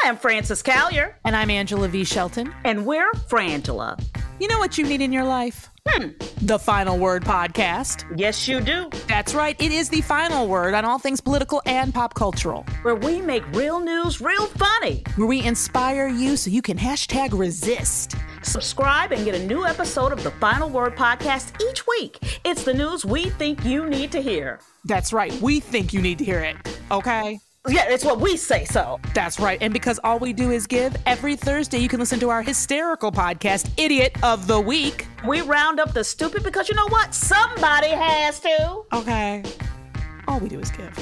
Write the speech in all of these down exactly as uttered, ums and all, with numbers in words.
I'm Frances Callier. And I'm Angela V. Shelton. And we're Frangela. You know what you need in your life? Hmm. The Final Word Podcast. Yes, you do. That's right. It is the final word on all things political and pop cultural. Where we make real news real funny. Where we inspire you so you can hashtag resist. Subscribe and get a new episode of the Final Word Podcast each week. It's the news we think you need to hear. That's right. We think you need to hear it. Okay? Yeah, it's what we say so. That's right. And because all we do is give, every Thursday you can listen to our hysterical podcast, Idiot of the Week. We round up the stupid because you know what? Somebody has to. Okay. All we do is give.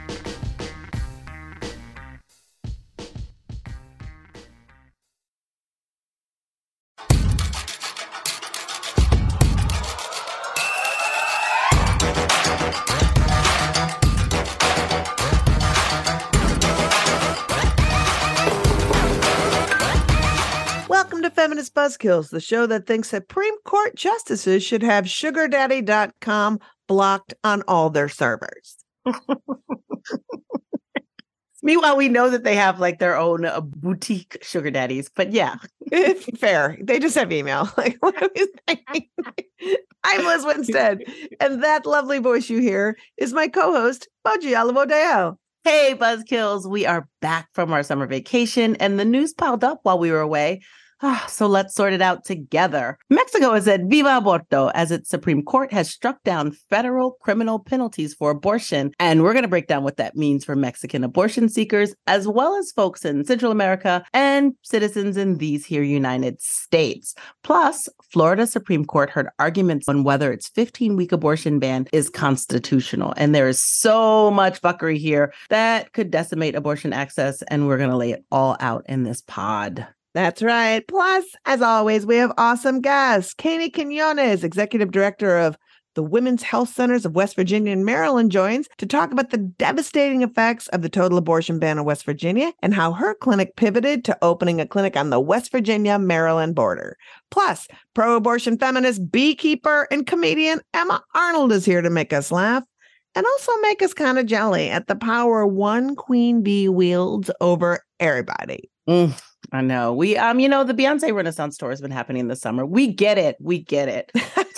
Welcome to Feminist Buzzkills, the show that thinks Supreme Court justices should have sugar daddy dot com blocked on all their servers. Meanwhile, we know that they have like their own uh, boutique sugar daddies, but yeah. Fair. They just have email. Like, what are we saying? I'm Liz Winstead, and that lovely voice you hear is my co-host, Moji Alamo-Deo. Hey, Buzzkills, we are back from our summer vacation, and the news piled up while we were away. Ah, so let's sort it out together. Mexico has said viva aborto as its Supreme Court has struck down federal criminal penalties for abortion. And we're going to break down what that means for Mexican abortion seekers, as well as folks in Central America and citizens in these here United States. Plus, Florida Supreme Court heard arguments on whether its fifteen-week abortion ban is constitutional. And there is so much fuckery here that could decimate abortion access. And we're going to lay it all out in this pod. That's right. Plus, as always, we have awesome guests. Katie Quinones, Executive Director of the Women's Health Centers of West Virginia and Maryland, joins to talk about the devastating effects of the total abortion ban in West Virginia and how her clinic pivoted to opening a clinic on the West Virginia-Maryland border. Plus, pro-abortion feminist, beekeeper, and comedian Emma Arnold is here to make us laugh and also make us kind of jelly at the power one queen bee wields over everybody. Mm. I know. We, um, you know, the Beyonce Renaissance tour has been happening this summer. We get it. We get it.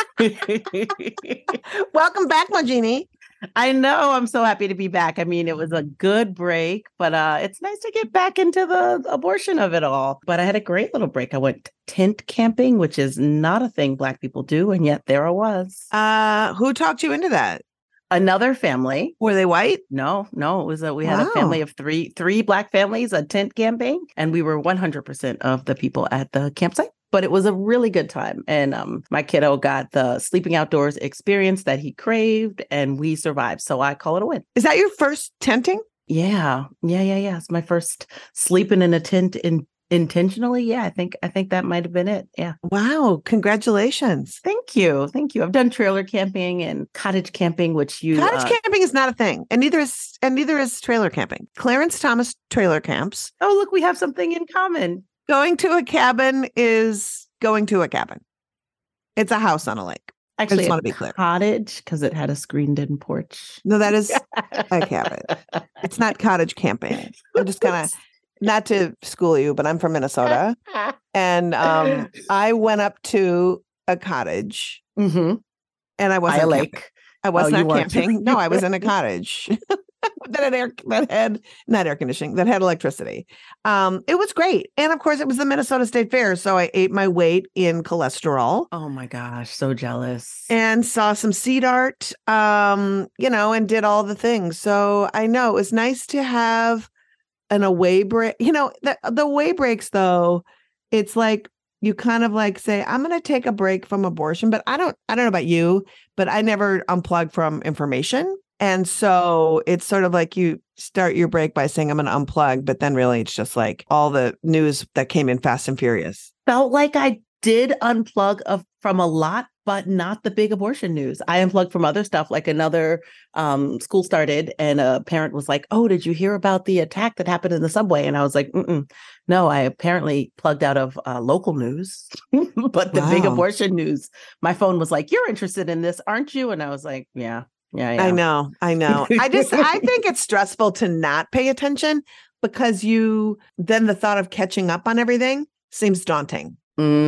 Welcome back, Majini. I know. I'm so happy to be back. I mean, it was a good break, but uh, it's nice to get back into the abortion of it all. But I had a great little break. I went tent camping, which is not a thing Black people do. And yet there I was. Uh, who talked you into that? Another family. Were they white? No, no. It was a, we had Wow. a family of three, three Black families, a tent camping, and we were one hundred percent of the people at the campsite. But it was a really good time. And um, my kiddo got the sleeping outdoors experience that he craved, and we survived. So I call it a win. Is that your first tenting? Yeah, yeah, yeah, yeah. It's my first sleeping in a tent in intentionally. Yeah, I think I think that might have been it. Yeah. Wow. Congratulations. Thank you. Thank you. I've done trailer camping and cottage camping, which you Cottage uh, camping is not a thing. And neither is and neither is trailer camping. Clarence Thomas trailer camps. Oh, look, we have something in common. Going to a cabin is going to a cabin. It's a house on a lake. Actually, I just a want to be clear. Cottage, because it had a screened-in porch. No, that is a cabin. It's not cottage camping. I'm just kind of, not to school you, but I'm from Minnesota. And um, I went up to a cottage Mm-hmm. and I wasn't By a camping. lake. I was Oh, you not weren't. camping. No, I was in a cottage that had air, that had not air conditioning, that had electricity. Um, it was great. And of course, it was the Minnesota State Fair. So I ate my weight in cholesterol. Oh my gosh, so jealous. And saw some seed art, um, you know, and did all the things. So I know it was nice to have an away break. You know, the, the away breaks, though, it's like you kind of like say, I'm going to take a break from abortion, but I don't, I don't know about you, but I never unplug from information. And so it's sort of like you start your break by saying, I'm going to unplug, but then really it's just like all the news that came in fast and furious. Felt like I did unplug of, from a lot, but not the big abortion news. I unplugged from other stuff, like another um, school started and a parent was like, oh, did you hear about the attack that happened in the subway? And I was like, Mm-mm. no, I apparently plugged out of uh, local news, but the Wow. big abortion news, my phone was like, you're interested in this, aren't you? And I was like, yeah. Yeah, yeah. I know. I know. I just, I think it's stressful to not pay attention. because you then the thought of catching up on everything seems daunting.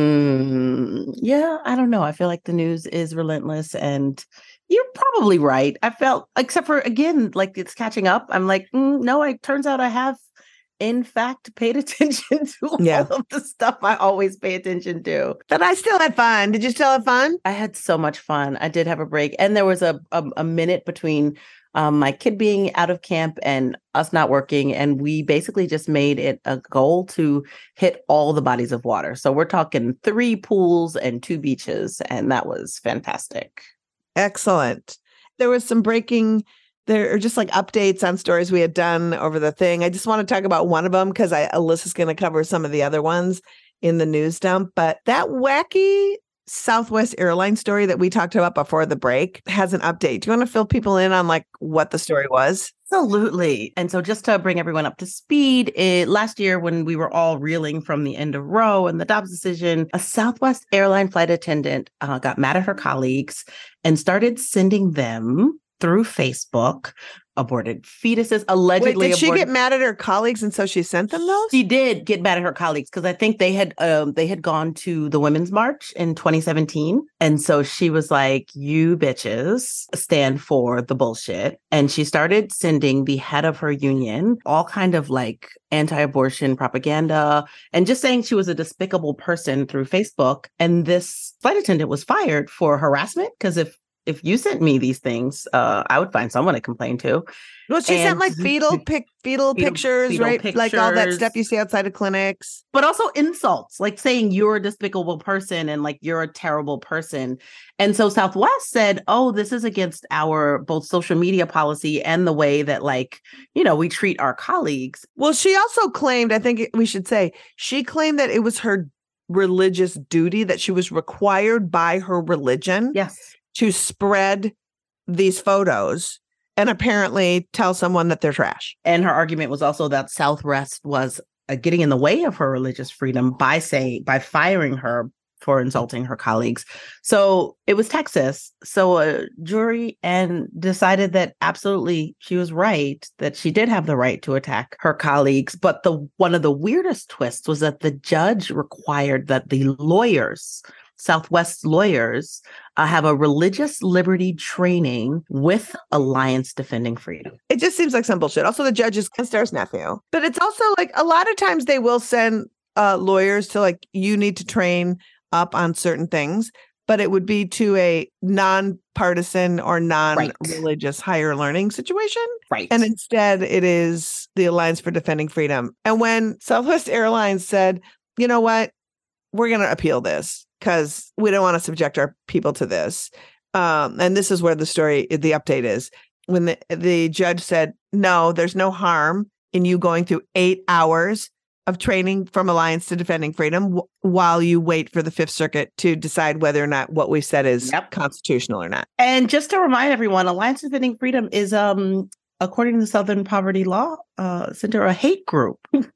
Mm, yeah, I don't know. I feel like the news is relentless, and you're probably right. I felt, except for, again, like it's catching up. I'm like, mm, no, it turns out I have, in fact, paid attention to Yeah. all of the stuff I always pay attention to. But I still had fun. Did you still have fun? I had so much fun. I did have a break. And there was a, a, a minute between um, my kid being out of camp and us not working. And we basically just made it a goal to hit all the bodies of water. So we're talking three pools and two beaches. And that was fantastic. Excellent. There was some breaking, there are just like updates on stories we had done over the thing. I just want to talk about one of them because I Alyssa's going to cover some of the other ones in the news dump. But that wacky Southwest Airlines story that we talked about before the break has an update. Do you want to fill people in on like what the story was? Absolutely. And so just to bring everyone up to speed, it, last year when we were all reeling from the end of Roe and the Dobbs decision, a Southwest airline flight attendant uh, got mad at her colleagues and started sending them through Facebook aborted fetuses, allegedly. Wait, did she aborted- get mad at her colleagues and so she sent them those? She did get mad at her colleagues because I think they had um, they had gone to the Women's March in twenty seventeen. And so she was like, you bitches stand for the bullshit. And she started sending the head of her union all kind of like anti-abortion propaganda and just saying she was a despicable person through Facebook. And this flight attendant was fired for harassment because if If you sent me these things, uh, I would find someone to complain to. Well, she And- sent like fetal pic, fetal, Fetal- pictures, fetal right? Like all that pictures. stuff you see outside of clinics. But also insults, like saying you're a despicable person and like you're a terrible person. And so Southwest said, oh, this is against our both social media policy and the way that like, you know, we treat our colleagues. Well, she also claimed, I think we should say, she claimed that it was her religious duty, that she was required by her religion Yes. to spread these photos and apparently tell someone that they're trash. And her argument was also that Southwest was uh, getting in the way of her religious freedom by saying, by firing her for insulting her colleagues. So it was Texas. So a jury and decided that absolutely she was right, that she did have the right to attack her colleagues. But the one of the weirdest twists was that the judge required that the lawyers, Southwest lawyers, uh, have a religious liberty training with Alliance Defending Freedom. It just seems like some bullshit. Also, the judge is Star's nephew. But it's also like a lot of times they will send uh, lawyers to like, you need to train up on certain things, but it would be to a non-partisan or non-religious higher learning situation. Right. And instead it is the Alliance for Defending Freedom. And when Southwest Airlines said, you know what, we're going to appeal this because we don't want to subject our people to this. Um, and this is where the story, the update is. When the, the judge said, no, there's no harm in you going through eight hours of training from Alliance to Defending Freedom w- while you wait for the Fifth Circuit to decide whether or not what we said is Yep. constitutional or not. And just to remind everyone, Alliance Defending Freedom is, um, according to the Southern Poverty Law uh, Center, a hate group.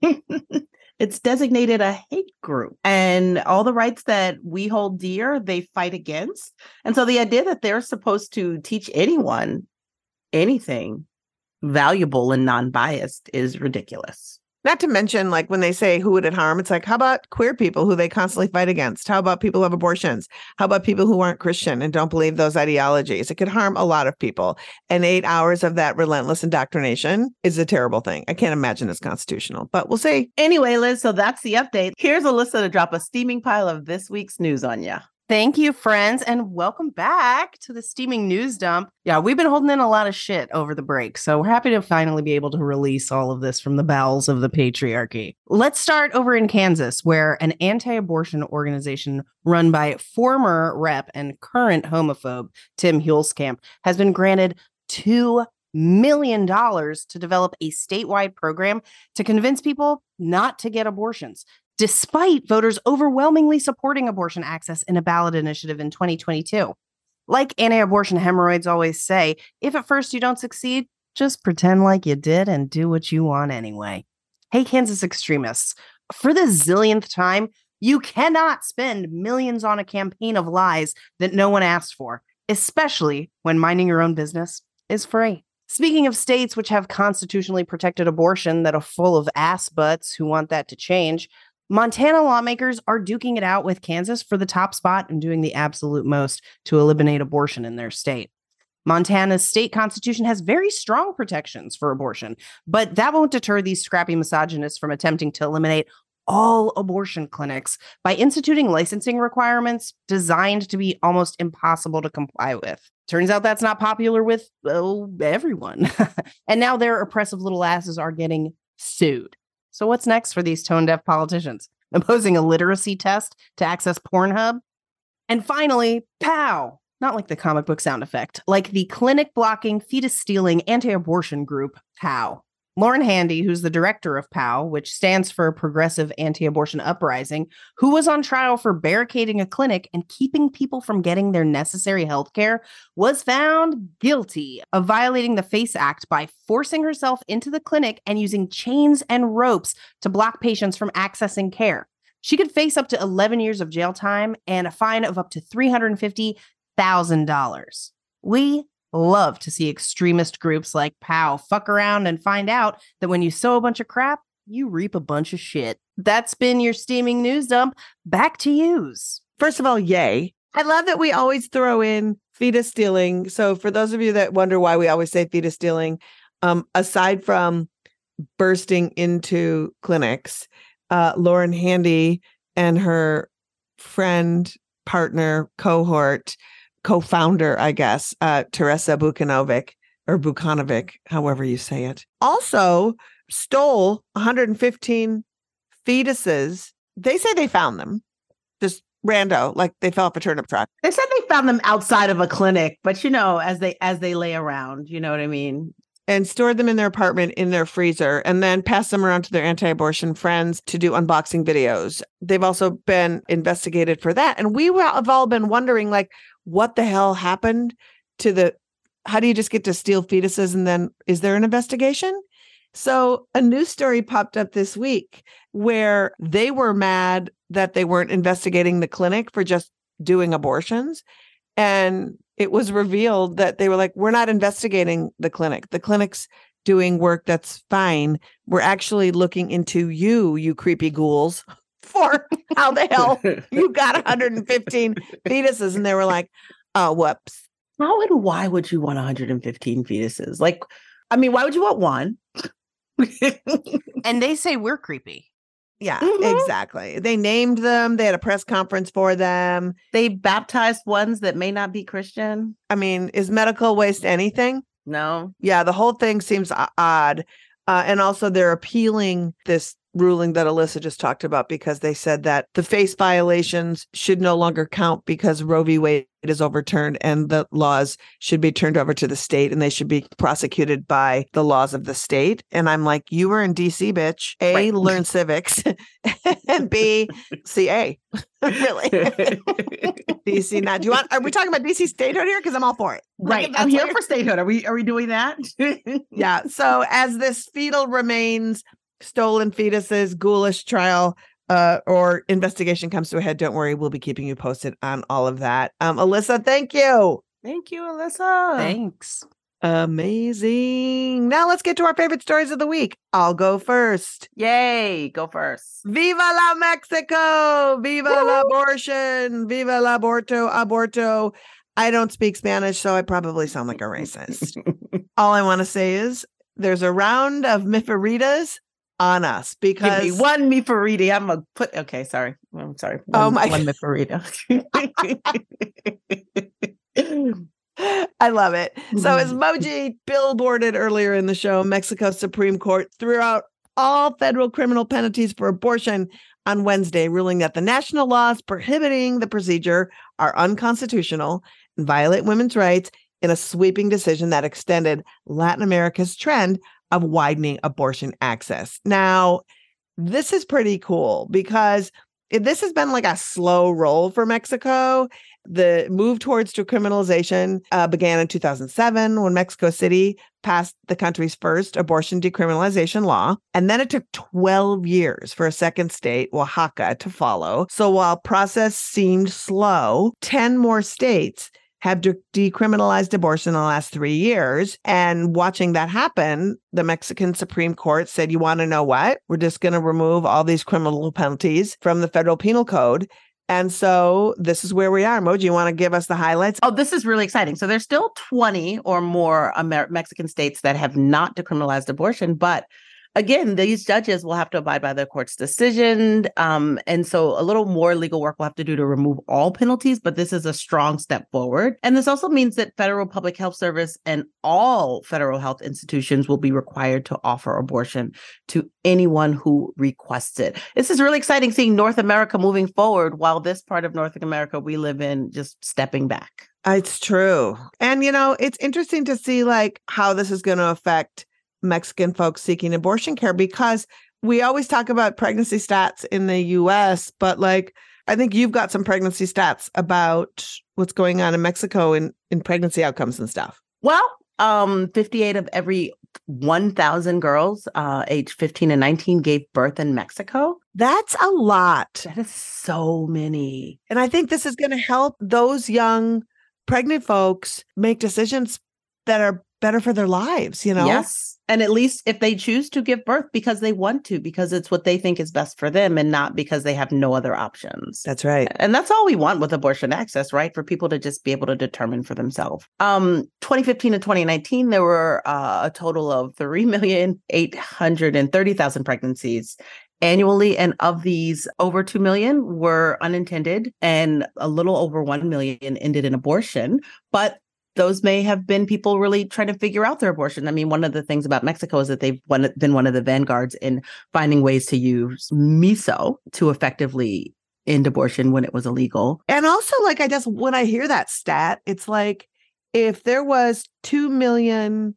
It's designated a hate group. And all the rights that we hold dear, they fight against. And so the idea that they're supposed to teach anyone anything valuable and non-biased is ridiculous. Not to mention, like when they say who would it harm, it's like, how about queer people who they constantly fight against? How about people who have abortions? How about people who aren't Christian and don't believe those ideologies? It could harm a lot of people. And eight hours of that relentless indoctrination is a terrible thing. I can't imagine it's constitutional, but we'll see. Anyway, Liz, so that's the update. Here's Alyssa to drop a steaming pile of this week's news on ya. Thank you, friends, and welcome back to the steaming news dump. Yeah, we've been holding in a lot of shit over the break, so we're happy to finally be able to release all of this from the bowels of the patriarchy. Let's start over in Kansas, where an anti-abortion organization run by former rep and current homophobe Tim Hulskamp has been granted two million dollars to develop a statewide program to convince people not to get abortions, despite voters overwhelmingly supporting abortion access in a ballot initiative in twenty twenty-two. Like anti-abortion hemorrhoids always say, if at first you don't succeed, just pretend like you did and do what you want anyway. Hey, Kansas extremists, for the zillionth time, you cannot spend millions on a campaign of lies that no one asked for, especially when minding your own business is free. Speaking of states which have constitutionally protected abortion that are full of ass butts who want that to change, Montana lawmakers are duking it out with Kansas for the top spot and doing the absolute most to eliminate abortion in their state. Montana's state constitution has very strong protections for abortion, but that won't deter these scrappy misogynists from attempting to eliminate all abortion clinics by instituting licensing requirements designed to be almost impossible to comply with. Turns out that's not popular with, well, everyone. And now their oppressive little asses are getting sued. So what's next for these tone-deaf politicians? Imposing a literacy test to access Pornhub? And finally, POW! Not like the comic book sound effect, like the clinic-blocking, fetus-stealing, anti-abortion group, POW. Lauren Handy, who's the director of POW, which stands for Progressive Anti-Abortion Uprising, who was on trial for barricading a clinic and keeping people from getting their necessary health care, was found guilty of violating the FACE Act by forcing herself into the clinic and using chains and ropes to block patients from accessing care. She could face up to eleven years of jail time and a fine of up to three hundred fifty thousand dollars. We love to see extremist groups like POW fuck around and find out that when you sow a bunch of crap, you reap a bunch of shit. That's been your steaming news dump. Back to yous. First of all, yay. I love that we always throw in fetus stealing. So for those of you that wonder why we always say fetus stealing, um, aside from bursting into clinics, uh, Lauren Handy and her friend, partner, cohort, co-founder, I guess, uh, Teresa Bukanovic or Bukanovic, however you say it, also stole one hundred fifteen fetuses. They say they found them, just rando, like they fell off a turnip truck. They said they found them outside of a clinic, but you know, as they as they lay around, you know what I mean? And stored them in their apartment in their freezer and then passed them around to their anti-abortion friends to do unboxing videos. They've also been investigated for that. And we have all been wondering, like, what the hell happened to the, how do you just get to steal fetuses? And then is there an investigation? So a news story popped up this week where they were mad that they weren't investigating the clinic for just doing abortions. And it was revealed that they were like, we're not investigating the clinic. The clinic's doing work that's fine. We're actually looking into you, you creepy ghouls, for how the hell you got one hundred fifteen fetuses. And they were like, oh, whoops. How and why would you want one hundred fifteen fetuses? Like, I mean, why would you want one? And they say we're creepy. Yeah, Mhm. exactly. They named them. They had a press conference for them. They baptized ones that may not be Christian. I mean, is medical waste anything? No. Yeah, the whole thing seems o- odd. Uh, and also they're appealing this ruling that Alyssa just talked about because they said that the FACE violations should no longer count because Roe v. Wade is overturned and the laws should be turned over to the state and they should be prosecuted by the laws of the state. And I'm like, you were in D C, bitch. A, Right. learn civics, and B, C A. Really? D C now. Do you want, are we talking about D C statehood here? Because I'm all for it. Like, Right. if that's I'm what here you're- for statehood. Are we are we doing that? Yeah. So as this fetal remains, stolen fetuses, ghoulish trial, uh, or investigation comes to a head, don't worry. We'll be keeping you posted on all of that. Um, Alyssa, thank you. Thank you, Alyssa. Thanks. Amazing. Now let's get to our favorite stories of the week. I'll go first. Yay. Go first. Viva la Mexico! Viva la abortion! Viva la aborto! Aborto! I don't speak Spanish, so I probably sound like a racist. All I want to say is there's a round of miferitas on us because Give me one mifarita. I'm gonna put. Okay, sorry. I'm sorry. One, Oh my- one mifarita. I love it. So as Moji billboarded earlier in the show, Mexico's Supreme Court threw out all federal criminal penalties for abortion on Wednesday, ruling that the national laws prohibiting the procedure are unconstitutional and violate women's rights in a sweeping decision that extended Latin America's trend of widening abortion access. Now, this is pretty cool because it- this has been like a slow roll for Mexico. The move towards decriminalization uh, began in two thousand seven when Mexico City passed the country's first abortion decriminalization law. And then it took twelve years for a second state, Oaxaca, to follow. So while process seemed slow, ten more states have de- decriminalized abortion in the last three years. And watching that happen, the Mexican Supreme Court said, you want to know what? We're just going to remove all these criminal penalties from the federal penal code. And so this is where we are. Mo, do you want to give us the highlights? Oh, this is really exciting. So there's still twenty or more Amer- Mexican states that have not decriminalized abortion, but again, these judges will have to abide by the court's decision. Um, and so a little more legal work we'll have to do to remove all penalties, but this is a strong step forward. And this also means that federal public health service and all federal health institutions will be required to offer abortion to anyone who requests it. This is really exciting seeing North America moving forward while this part of North America we live in just stepping back. It's true. And, you know, it's interesting to see like how this is going to affect Mexican folks seeking abortion care, because we always talk about pregnancy stats in the U S, but like, I think you've got some pregnancy stats about what's going on in Mexico in, in pregnancy outcomes and stuff. Well, um, fifty-eight of every one thousand girls uh, aged fifteen and nineteen gave birth in Mexico. That's a lot. That is so many. And I think this is going to help those young pregnant folks make decisions that are better for their lives, you know? Yes. And at least if they choose to give birth because they want to, because it's what they think is best for them and not because they have no other options. That's right. And that's all we want with abortion access, right? For people to just be able to determine for themselves. Um, twenty fifteen to twenty nineteen, there were uh, a total of three million eight hundred thirty thousand pregnancies annually. And of these, over two million were unintended and a little over one million ended in abortion. But those may have been people really trying to figure out their abortion. I mean, one of the things about Mexico is that they've one, been one of the vanguards in finding ways to use miso to effectively end abortion when it was illegal. And also, like, I just, when I hear that stat, it's like, if there was two million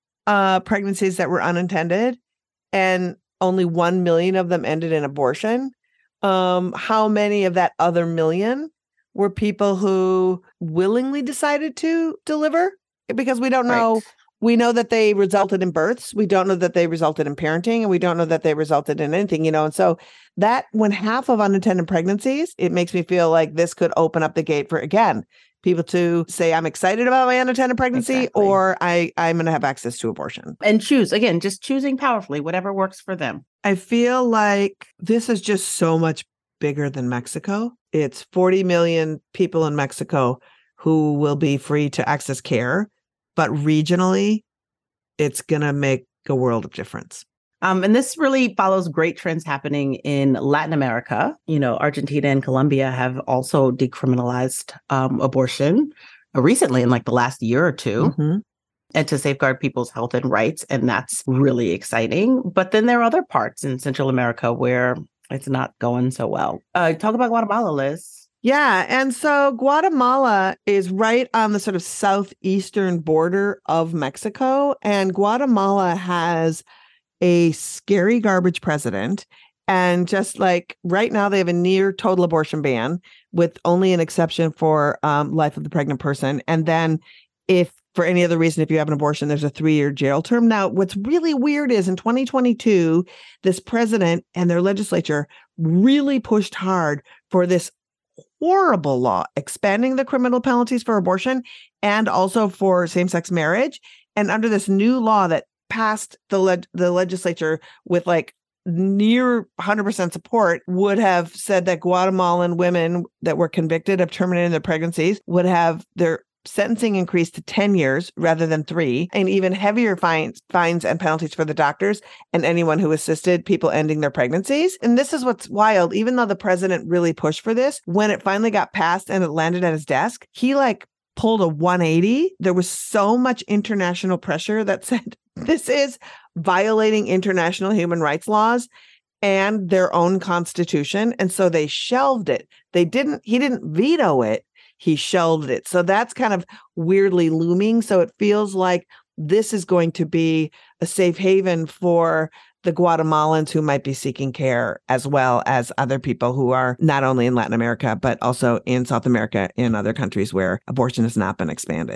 uh, pregnancies that were unintended and only one million of them ended in abortion, um, how many of that other million were people who willingly decided to deliver? Because we don't know. Right. We know that they resulted in births. We don't know that they resulted in parenting, and we don't know that they resulted in anything, you know. And so that when half of unintended pregnancies, it makes me feel like this could open up the gate for, again, people to say, I'm excited about my unintended pregnancy, Exactly. or I, I'm going to have access to abortion. And choose, again, just choosing powerfully, whatever works for them. I feel like this is just so much bigger than Mexico. It's forty million people in Mexico who will be free to access care, but regionally, it's going to make a world of difference. Um, and this really follows great trends happening in Latin America. You know, Argentina and Colombia have also decriminalized um, abortion recently in like the last year or two. Mm-hmm. And to safeguard people's health and rights. And that's really exciting. But then there are other parts in Central America where it's not going so well. Uh, talk about Guatemala, Liz. Yeah. And so Guatemala is right on the sort of southeastern border of Mexico. And Guatemala has a scary garbage president. And just like right now, they have a near total abortion ban with only an exception for um, life of the pregnant person. And then if for any other reason, if you have an abortion, there's a three-year jail term. Now, what's really weird is in twenty twenty-two, this president and their legislature really pushed hard for this horrible law, expanding the criminal penalties for abortion and also for same-sex marriage. And under this new law that passed the leg- the legislature with like near one hundred percent support, would have said that Guatemalan women that were convicted of terminating their pregnancies would have their sentencing increased to ten years rather than three, and even heavier fines, fines and penalties for the doctors and anyone who assisted people ending their pregnancies. And this is what's wild. Even though the president really pushed for this, when it finally got passed and it landed at his desk, he like pulled a one eighty. There was so much international pressure that said this is violating international human rights laws and their own constitution. And so they shelved it. They didn't, he didn't veto it. He shelved it. So that's kind of weirdly looming. So it feels like this is going to be a safe haven for the Guatemalans who might be seeking care, as well as other people who are not only in Latin America, but also in South America and other countries where abortion has not been expanded.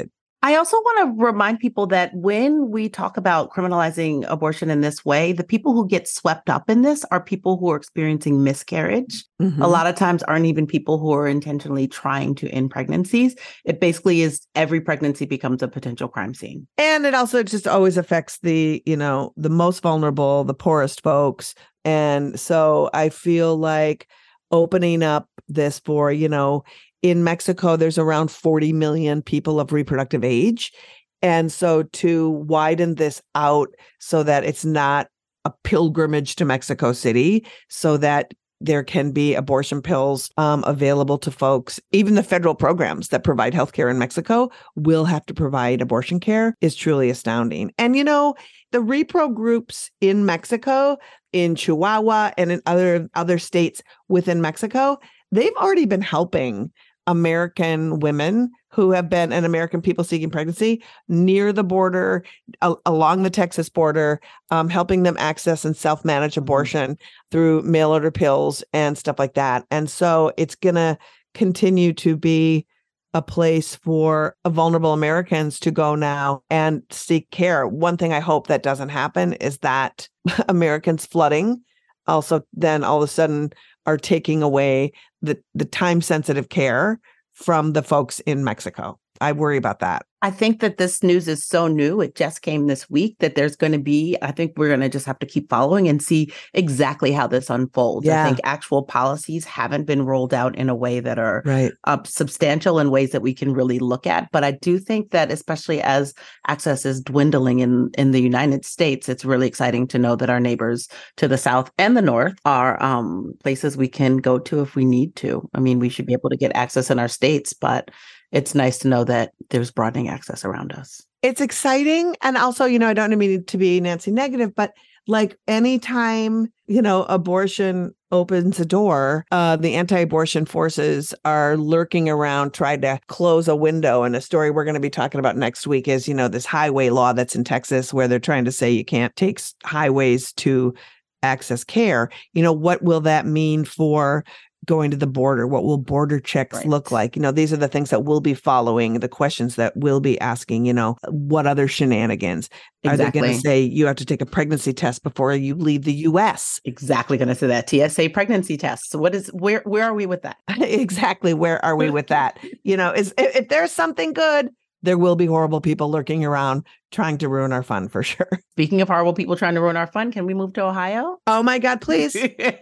I also want to remind people that when we talk about criminalizing abortion in this way, the people who get swept up in this are people who are experiencing miscarriage. Mm-hmm. A lot of times aren't even people who are intentionally trying to end pregnancies. It basically is every pregnancy becomes a potential crime scene. And it also just always affects the, you know, the most vulnerable, the poorest folks. And so I feel like opening up this for, you know, in Mexico, there's around forty million people of reproductive age. And so to widen this out so that it's not a pilgrimage to Mexico City, so that there can be abortion pills um, available to folks, even the federal programs that provide healthcare in Mexico will have to provide abortion care, is truly astounding. And, you know, the repro groups in Mexico, in Chihuahua and in other, other states within Mexico, they've already been helping American women who have been and American people seeking pregnancy near the border, a- along the Texas border, um, helping them access and self-manage abortion through mail order pills and stuff like that. And so it's going to continue to be a place for vulnerable Americans to go now and seek care. One thing I hope that doesn't happen is that Americans flooding also then all of a sudden are taking away the, the time-sensitive care from the folks in Mexico. I worry about that. I think that this news is so new. It just came this week that there's going to be, I think we're going to just have to keep following and see exactly how this unfolds. Yeah. I think actual policies haven't been rolled out in a way that are right. uh, substantial in ways that we can really look at. But I do think that especially as access is dwindling in, in the United States, it's really exciting to know that our neighbors to the south and the north are um, places we can go to if we need to. I mean, we should be able to get access in our states, but it's nice to know that there's broadening access around us. It's exciting. And also, you know, I don't mean to be Nancy negative, but like anytime, you know, abortion opens a door, uh, the anti-abortion forces are lurking around trying to close a window. And a story we're going to be talking about next week is, you know, this highway law that's in Texas where they're trying to say you can't take highways to access care. You know, what will that mean for going to the border? What will border checks right. look like? You know, these are the things that we'll be following, the questions that we'll be asking, you know, what other shenanigans? Exactly. Are they going to say you have to take a pregnancy test before you leave the U S? Exactly going to say that. T S A pregnancy tests. So what is, where, where are we with that? Exactly. Where are we with that? You know, is if, if there's something good, there will be horrible people lurking around trying to ruin our fun for sure. Speaking of horrible people trying to ruin our fun, can we move to Ohio? Oh my God, please.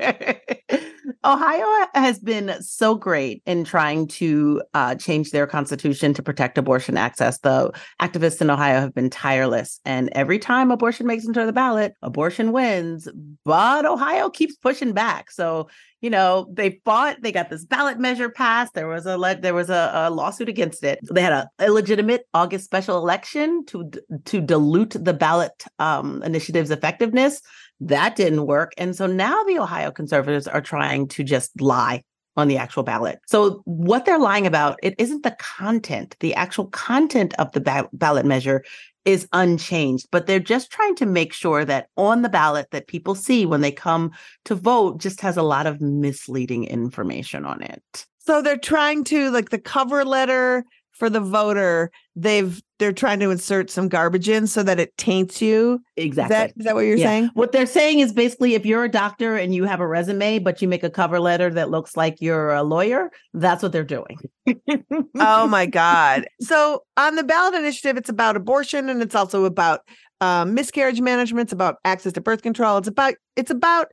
Ohio has been so great in trying to uh, change their constitution to protect abortion access. The activists in Ohio have been tireless. And every time abortion makes it to the ballot, abortion wins. But Ohio keeps pushing back. So, you know, they fought, they got this ballot measure passed. There was a le- there was a, a lawsuit against it. They had an illegitimate August special election to to dilute the ballot um, initiative's effectiveness. That didn't work. And so now the Ohio conservatives are trying to just lie on the actual ballot. So what they're lying about, it isn't the content. The actual content of the ba- ballot measure is unchanged, but they're just trying to make sure that on the ballot that people see when they come to vote just has a lot of misleading information on it. So they're trying to, like, the cover letter for the voter, they've they're trying to insert some garbage in so that it taints you. Exactly. Is that, is that what you're yeah. saying? What they're saying is basically if you're a doctor and you have a resume, but you make a cover letter that looks like you're a lawyer, that's what they're doing. Oh my God. So on the ballot initiative, it's about abortion and it's also about um, miscarriage management. It's about access to birth control. It's about it's about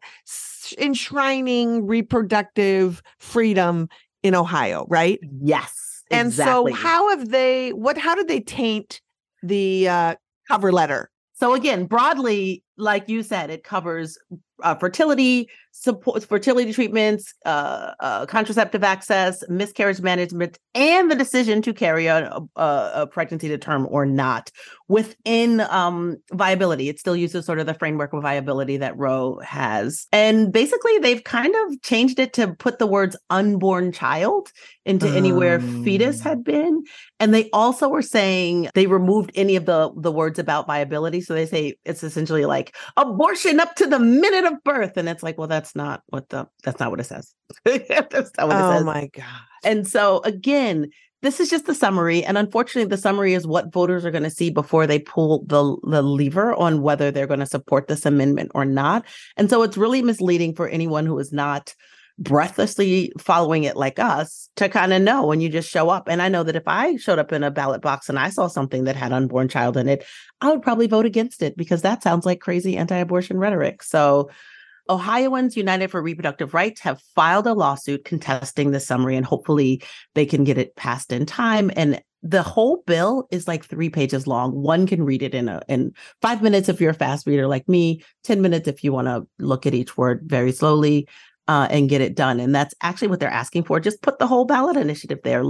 enshrining reproductive freedom in Ohio, right? Yes. And exactly. so how have they, what, how did they taint the uh, cover letter? So again, broadly, like you said, it covers uh, fertility, support, fertility treatments, uh, uh, contraceptive access, miscarriage management, and the decision to carry a, a, a pregnancy to term or not. Within um, viability, it still uses sort of the framework of viability that Roe has. And basically, they've kind of changed it to put the words unborn child into um. anywhere fetus had been. And they also were saying they removed any of the, the words about viability. So they say it's essentially like abortion up to the minute of birth. And it's like, well, that's not what the, that's not what it says. That's not what oh it says. my God. And so again, this is just the summary. And unfortunately, the summary is what voters are going to see before they pull the, the lever on whether they're going to support this amendment or not. And so it's really misleading for anyone who is not breathlessly following it like us to kind of know when you just show up. And I know that if I showed up in a ballot box and I saw something that had unborn child in it, I would probably vote against it because that sounds like crazy anti-abortion rhetoric. So Ohioans United for Reproductive Rights have filed a lawsuit contesting the summary, and hopefully they can get it passed in time. And the whole bill is like three pages long. One can read it in a in five minutes if you're a fast reader like me, ten minutes if you want to look at each word very slowly uh, and get it done. And that's actually what they're asking for. Just put the whole ballot initiative there.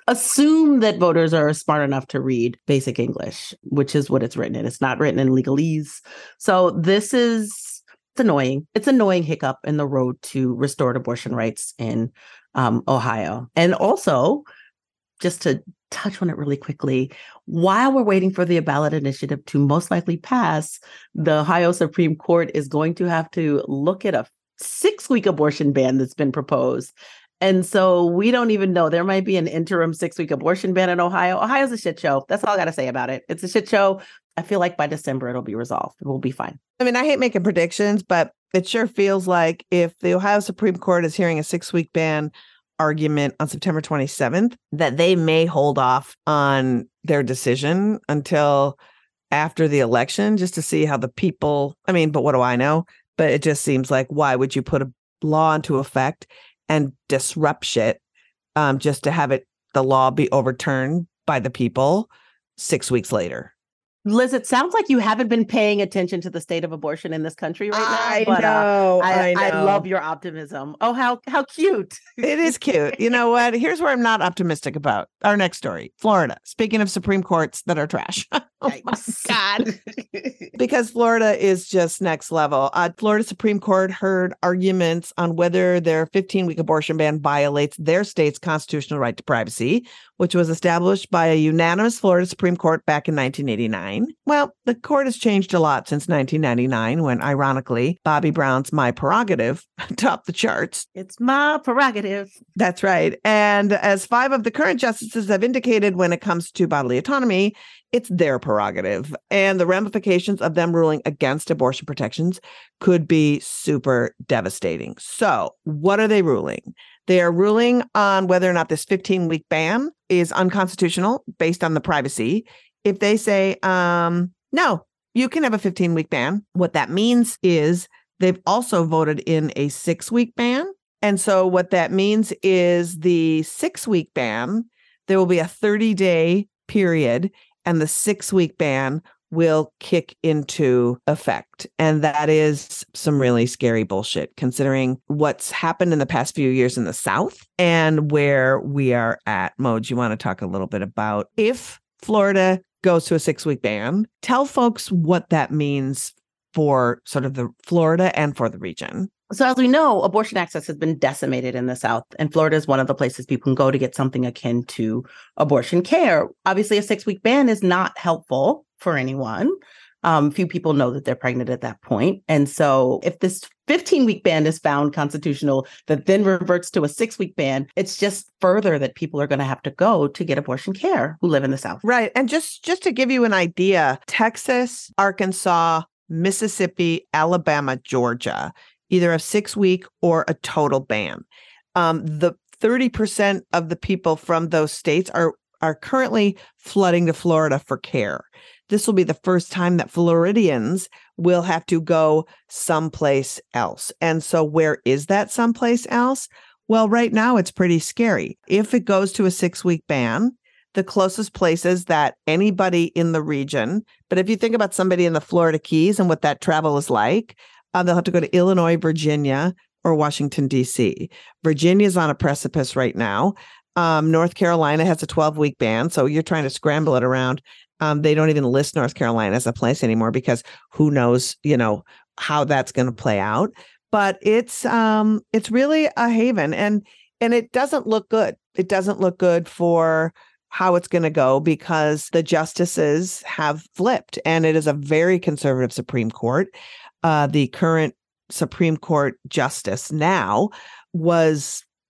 Assume that voters are smart enough to read basic English, which is what it's written in. It's not written in legalese. So this is It's annoying. It's an annoying hiccup in the road to restored abortion rights in um, Ohio. And also, just to touch on it really quickly, while we're waiting for the ballot initiative to most likely pass, the Ohio Supreme Court is going to have to look at a six-week abortion ban that's been proposed. And so we don't even know. There might be an interim six-week abortion ban in Ohio. Ohio's a shit show. That's all I got to say about it. It's a shit show. I feel like by December, it'll be resolved. It will be fine. I mean, I hate making predictions, but it sure feels like if the Ohio Supreme Court is hearing a six-week ban argument on September twenty-seventh, that they may hold off on their decision until after the election just to see how the people, I mean, but what do I know? But it just seems like, why would you put a law into effect and disrupt shit um, just to have it, the law be overturned by the people six weeks later? Liz, it sounds like you haven't been paying attention to the state of abortion in this country right now. I but, know, uh, I, I know. I love your optimism. Oh, how how cute. It is cute. You know what? Here's where I'm not optimistic about. Our next story, Florida. Speaking of Supreme Courts that are trash. Oh my God. Because Florida is just next level. Uh, Florida Supreme Court heard arguments on whether their fifteen-week abortion ban violates their state's constitutional right to privacy, which was established by a unanimous Florida Supreme Court back in nineteen eighty-nine. Well, the court has changed a lot since nineteen ninety-nine, when, ironically, Bobby Brown's My Prerogative topped the charts. It's my prerogative. That's right. And as five of the current justices have indicated, when it comes to bodily autonomy, it's their prerogative. And the ramifications of them ruling against abortion protections could be super devastating. So what are they ruling? They are ruling on whether or not this fifteen-week ban is unconstitutional based on the privacy. If they say, um, no, you can have a fifteen-week ban, what that means is they've also voted in a six-week ban. And so what that means is the six-week ban, there will be a thirty-day period, and the six-week ban will kick into effect. And that is some really scary bullshit, considering what's happened in the past few years in the South and where we are at. Mo, do you want to talk a little bit about if Florida goes to a six-week ban? Tell folks what that means for sort of the Florida and for the region. So as we know, abortion access has been decimated in the South, and Florida is one of the places people can go to get something akin to abortion care. Obviously, a six-week ban is not helpful for anyone. Um, few people know that they're pregnant at that point. And so if this fifteen-week ban is found constitutional that then reverts to a six-week ban, it's just further that people are going to have to go to get abortion care who live in the South. Right. And just, just to give you an idea, Texas, Arkansas, Mississippi, Alabama, Georgia, either a six-week or a total ban. Um, the thirty percent of the people from those states are are currently flooding to Florida for care. This will be the first time that Floridians will have to go someplace else. And so where is that someplace else? Well, right now it's pretty scary. If it goes to a six-week ban, the closest places that anybody in the region, but if you think about somebody in the Florida Keys and what that travel is like, Uh, they'll have to go to Illinois, Virginia, or Washington, D C. Virginia's on a precipice right now. Um, North Carolina has a twelve-week ban, so you're trying to scramble it around. Um, they don't even list North Carolina as a place anymore because who knows, you know, how that's going to play out. But it's um, it's really a haven, and and it doesn't look good. It doesn't look good for how it's going to go because the justices have flipped, and it is a very conservative Supreme Court. Uh, the current Supreme Court justice now was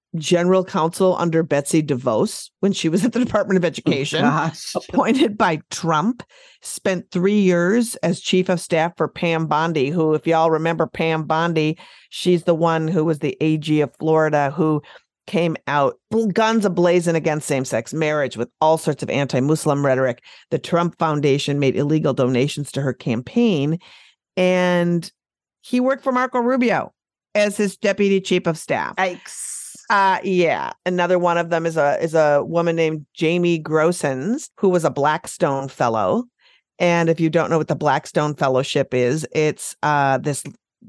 general counsel under Betsy DeVos when she was at the Department of Education, Oh, appointed by Trump, spent three years as chief of staff for Pam Bondi, who, if y'all remember Pam Bondi, she's the one who was the A G of Florida, who came out guns ablazing against same-sex marriage with all sorts of anti-Muslim rhetoric. The Trump Foundation made illegal donations to her campaign, and he worked for Marco Rubio as his deputy chief of staff. Yikes. Uh, yeah. Another one of them is a is a woman named Jamie Grossens, who was a Blackstone Fellow. And if you don't know what the Blackstone Fellowship is, it's uh, this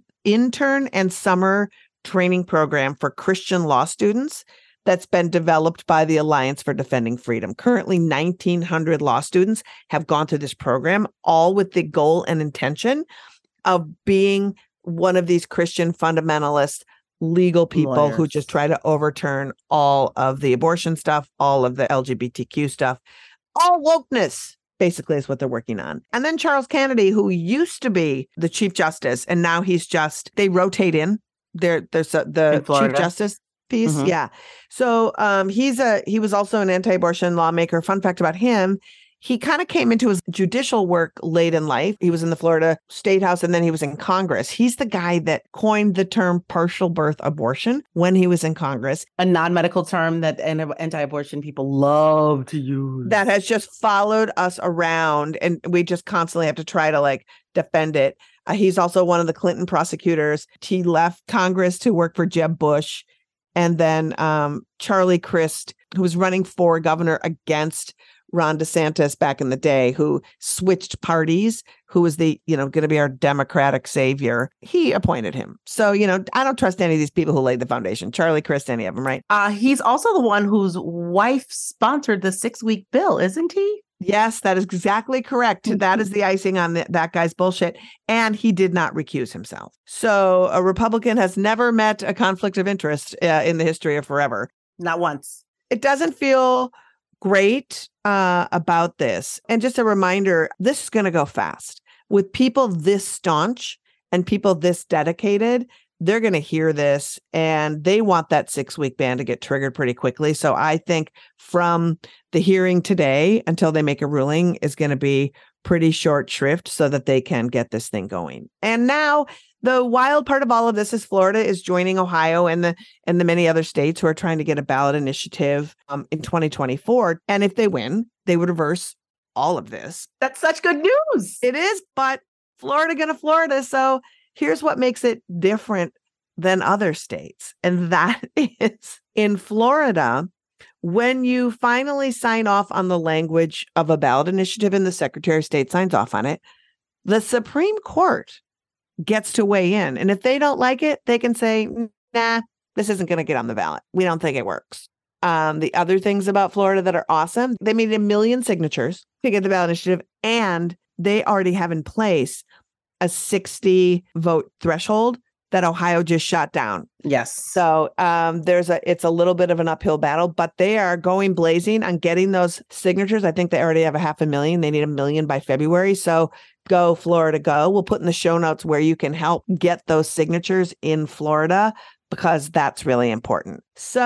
intern and summer training program for Christian law students that's been developed by the Alliance for Defending Freedom. Currently, nineteen hundred law students have gone through this program, all with the goal and intention of being one of these Christian fundamentalist legal people Lawyers. who just try to overturn all of the abortion stuff, all of the L G B T Q stuff, all wokeness. Basically is what they're working on. And then Charles Kennedy, who used to be the Chief Justice, and now he's just, they rotate in. There, there's a, the Chief Justice piece. Mhm. Yeah. So um, he's a, he was also an anti-abortion lawmaker. Fun fact about him, he kind of came into his judicial work late in life. He was in the Florida State House and then he was in Congress. He's the guy that coined the term partial birth abortion when he was in Congress. A non-medical term that an- anti-abortion people love to use. That has just followed us around, and we just constantly have to try to like defend it. Uh, he's also one of the Clinton prosecutors. He left Congress to work for Jeb Bush. And then um, Charlie Crist, who was running for governor against Ron DeSantis back in the day, who switched parties, who was the, you know, going to be our Democratic savior. He appointed him. So, you know, I don't trust any of these people who laid the foundation. Charlie Crist, any of them, right? Uh, he's also the one whose wife sponsored the six-week bill, isn't he? Yes, that is exactly correct. That is the icing on the, that guy's bullshit. And he did not recuse himself. So a Republican has never met a conflict of interest uh, in the history of forever. Not once. It doesn't feel great uh, about this. And just a reminder, this is going to go fast. With people this staunch and people this dedicated, they're going to hear this and they want that six-week ban to get triggered pretty quickly. So I think from the hearing today until they make a ruling is going to be pretty short shrift so that they can get this thing going. And now the wild part of all of this is Florida is joining Ohio and the and the many other states who are trying to get a ballot initiative um, in twenty twenty-four. And if they win, they would reverse all of this. That's such good news. It is, but Florida gonna Florida. So here's what makes it different than other states. And that is in Florida, when you finally sign off on the language of a ballot initiative and the Secretary of State signs off on it, the Supreme Court gets to weigh in. And if they don't like it, they can say, nah, this isn't going to get on the ballot. We don't think it works. Um, the other things about Florida that are awesome, they made a million signatures to get the ballot initiative, and they already have in place a sixty vote threshold that Ohio just shot down. Yes. So um, there's a, it's a little bit of an uphill battle, but they are going blazing on getting those signatures. I think they already have a half a million. They need a million by February. So go Florida, go. We'll put in the show notes where you can help get those signatures in Florida, because that's really important.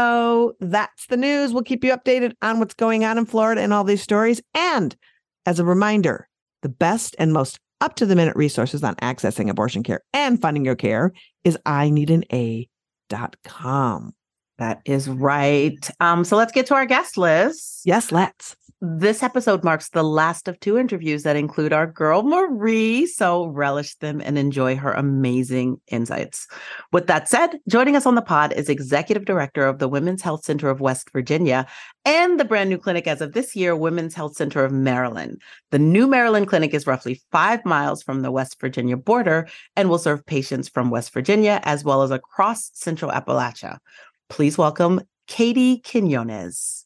So that's the news. We'll keep you updated on what's going on in Florida and all these stories. And as a reminder, the best and most up-to-the-minute resources on accessing abortion care and funding your care is I need an A dot com. That is right. Um, so let's get to our guest list. Yes, let's. This episode marks the last of two interviews that include our girl Marie, so relish them and enjoy her amazing insights. With that said, joining us on the pod is Executive Director of the Women's Health Center of West Virginia and the brand new clinic as of this year, Women's Health Center of Maryland. The new Maryland clinic is roughly five miles from the West Virginia border and will serve patients from West Virginia as well as across Central Appalachia. Please welcome Katie Quinones.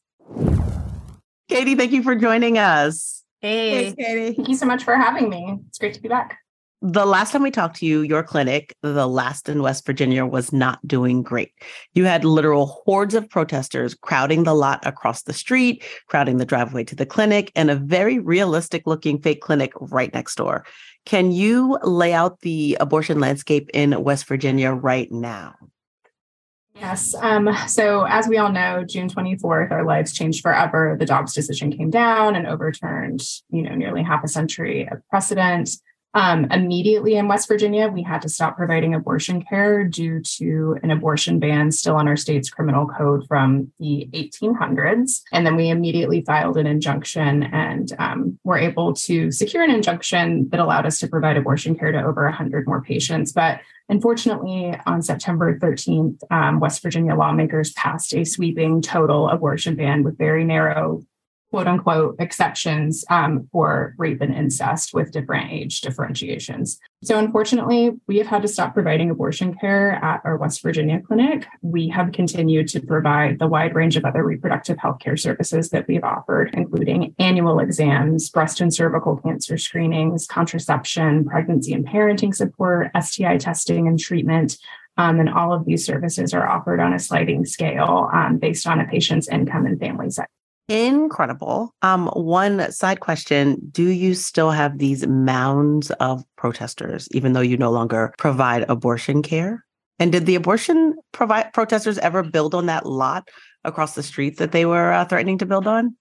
Katie, thank you for joining us. Hey, Katie. thank you so much for having me. It's great to be back. The last time we talked to you, your clinic, the last in West Virginia, was not doing great. You had literal hordes of protesters crowding the lot across the street, crowding the driveway to the clinic, and a very realistic looking fake clinic right next door. Can you lay out the abortion landscape in West Virginia right now? Yes. Um, so as we all know, June twenty-fourth, our lives changed forever. The Dobbs decision came down and overturned, you know, nearly half a century of precedent. Um, immediately in West Virginia, we had to stop providing abortion care due to an abortion ban still on our state's criminal code from the eighteen hundreds. And then we immediately filed an injunction and um, were able to secure an injunction that allowed us to provide abortion care to over one hundred more patients. But unfortunately, on September thirteenth, um, West Virginia lawmakers passed a sweeping total abortion ban with very narrow, quote unquote, exceptions um, for rape and incest with different age differentiations. So unfortunately, we have had to stop providing abortion care at our West Virginia clinic. We have continued to provide the wide range of other reproductive health care services that we've offered, including annual exams, breast and cervical cancer screenings, contraception, pregnancy and parenting support, S T I testing and treatment. Um, and all of these services are offered on a sliding scale um, based on a patient's income and family size. Incredible. Um, one side question. Do you still have these mounds of protesters, even though you no longer provide abortion care? And did the abortion provide protesters ever build on that lot across the street that they were uh, threatening to build on?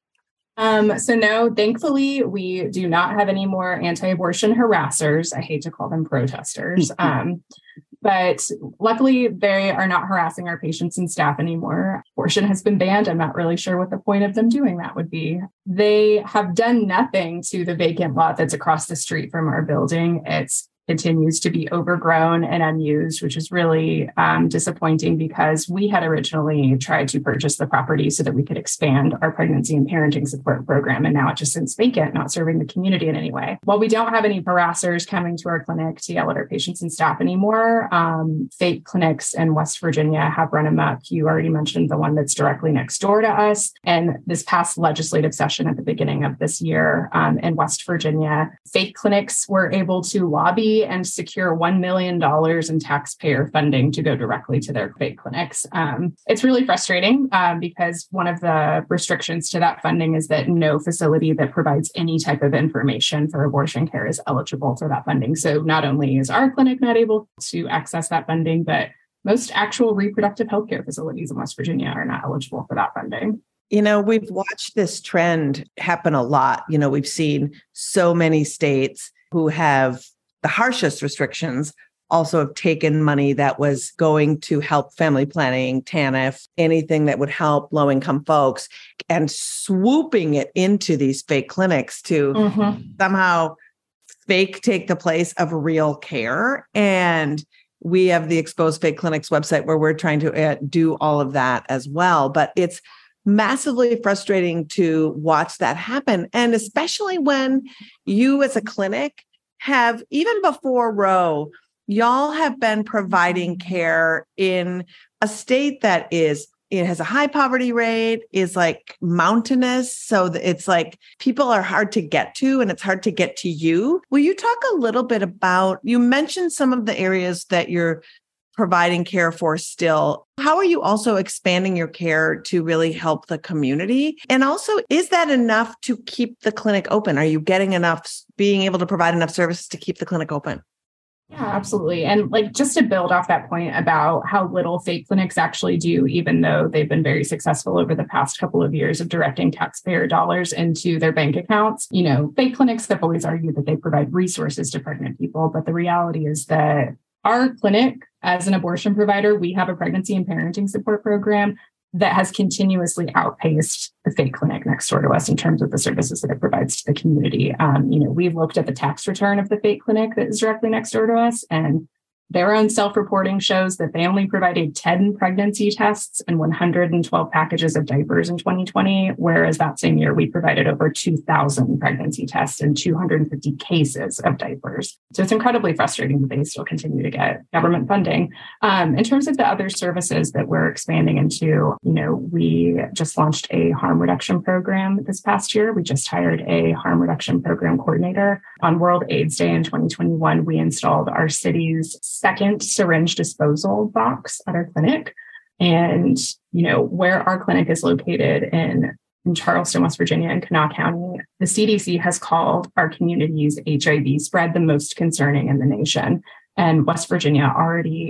Um, so no, thankfully, we do not have any more anti-abortion harassers. I hate to call them protesters. Um, but luckily, they are not harassing our patients and staff anymore. Abortion has been banned. I'm not really sure what the point of them doing that would be. They have done nothing to the vacant lot that's across the street from our building. It's continues to be overgrown and unused, which is really um, disappointing because we had originally tried to purchase the property so that we could expand our pregnancy and parenting support program. And now it just sits vacant, not serving the community in any way. While we don't have any harassers coming to our clinic to yell at our patients and staff anymore, um, fake clinics in West Virginia have run amok. You already mentioned the one that's directly next door to us. And this past legislative session at the beginning of this year um, in West Virginia, fake clinics were able to lobby and secure one million dollars in taxpayer funding to go directly to their fake clinics. Um, it's really frustrating um, because one of the restrictions to that funding is that no facility that provides any type of information for abortion care is eligible for that funding. So not only is our clinic not able to access that funding, but most actual reproductive healthcare facilities in West Virginia are not eligible for that funding. You know, we've watched this trend happen a lot. You know, we've seen so many states who have the harshest restrictions also have taken money that was going to help family planning, T A N F, anything that would help low-income folks, and swooping it into these fake clinics to mm-hmm. somehow fake take the place of real care. And we have the Exposed Fake Clinics website where we're trying to uh, do all of that as well. But it's massively frustrating to watch that happen. And especially when you as a clinic have, even before Roe, y'all have been providing care in a state that is, it has a high poverty rate, is like mountainous. So it's like people are hard to get to and it's hard to get to you. Will you talk a little bit about, you mentioned some of the areas that you're providing care for still. How are you also expanding your care to really help the community? And also, is that enough to keep the clinic open? Are you getting enough, being able to provide enough services to keep the clinic open? Yeah, absolutely. And like just to build off that point about how little fake clinics actually do, even though they've been very successful over the past couple of years of directing taxpayer dollars into their bank accounts. You know, fake clinics have always argued that they provide resources to pregnant people, but the reality is that our clinic, as an abortion provider, we have a pregnancy and parenting support program that has continuously outpaced the fake clinic next door to us in terms of the services that it provides to the community. Um, you know, we've looked at the tax return of the fake clinic that is directly next door to us, and their own self-reporting shows that they only provided ten pregnancy tests and one hundred twelve packages of diapers in twenty twenty, whereas that same year we provided over two thousand pregnancy tests and two hundred fifty cases of diapers. So it's incredibly frustrating that they still continue to get government funding. Um, in terms of the other services that we're expanding into, you know, we just launched a harm reduction program this past year. We just hired a harm reduction program coordinator. On World AIDS Day in twenty twenty-one, we installed our city's second syringe disposal box at our clinic. And, you know, where our clinic is located in, in Charleston, West Virginia, and Kanawha County, the C D C has called our community's H I V spread the most concerning in the nation. And West Virginia already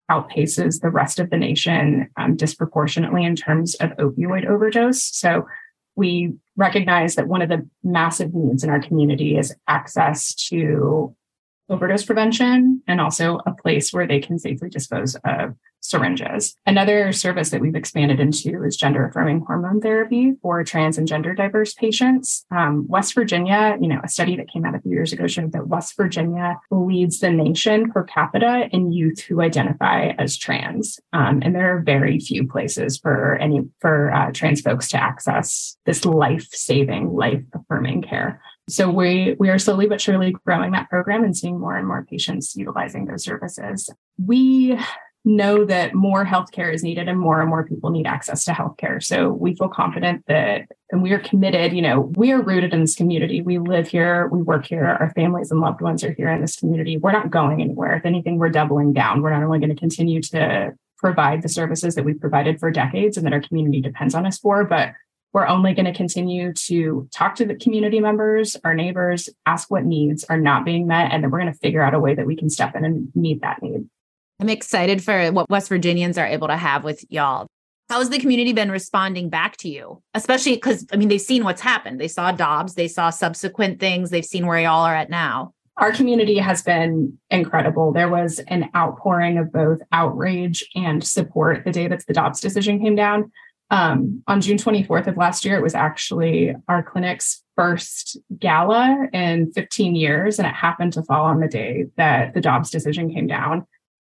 outpaces the rest of the nation um, disproportionately in terms of opioid overdose. So we recognize that one of the massive needs in our community is access to overdose prevention and also a place where they can safely dispose of syringes. Another service that we've expanded into is gender affirming hormone therapy for trans and gender diverse patients. Um, West Virginia, you know, a study that came out a few years ago showed that West Virginia leads the nation per capita in youth who identify as trans. Um, and there are very few places for any for uh, trans folks to access this life-saving, life-affirming care. So we we are slowly but surely growing that program and seeing more and more patients utilizing those services. We know that more healthcare is needed and more and more people need access to healthcare. So we feel confident that, and we are committed, you know, we are rooted in this community. We live here, we work here, our families and loved ones are here in this community. We're not going anywhere. If anything, we're doubling down. We're not only going to continue to provide the services that we've provided for decades and that our community depends on us for, but we're only going to continue to talk to the community members, our neighbors, ask what needs are not being met, and then we're going to figure out a way that we can step in and meet that need. I'm excited for what West Virginians are able to have with y'all. How has the community been responding back to you? Especially because, I mean, they've seen what's happened. They saw Dobbs, they saw subsequent things, they've seen where y'all are at now. Our community has been incredible. There was an outpouring of both outrage and support the day that the Dobbs decision came down. Um, on June twenty-fourth of last year, it was actually our clinic's first gala in fifteen years, and it happened to fall on the day that the Dobbs decision came down.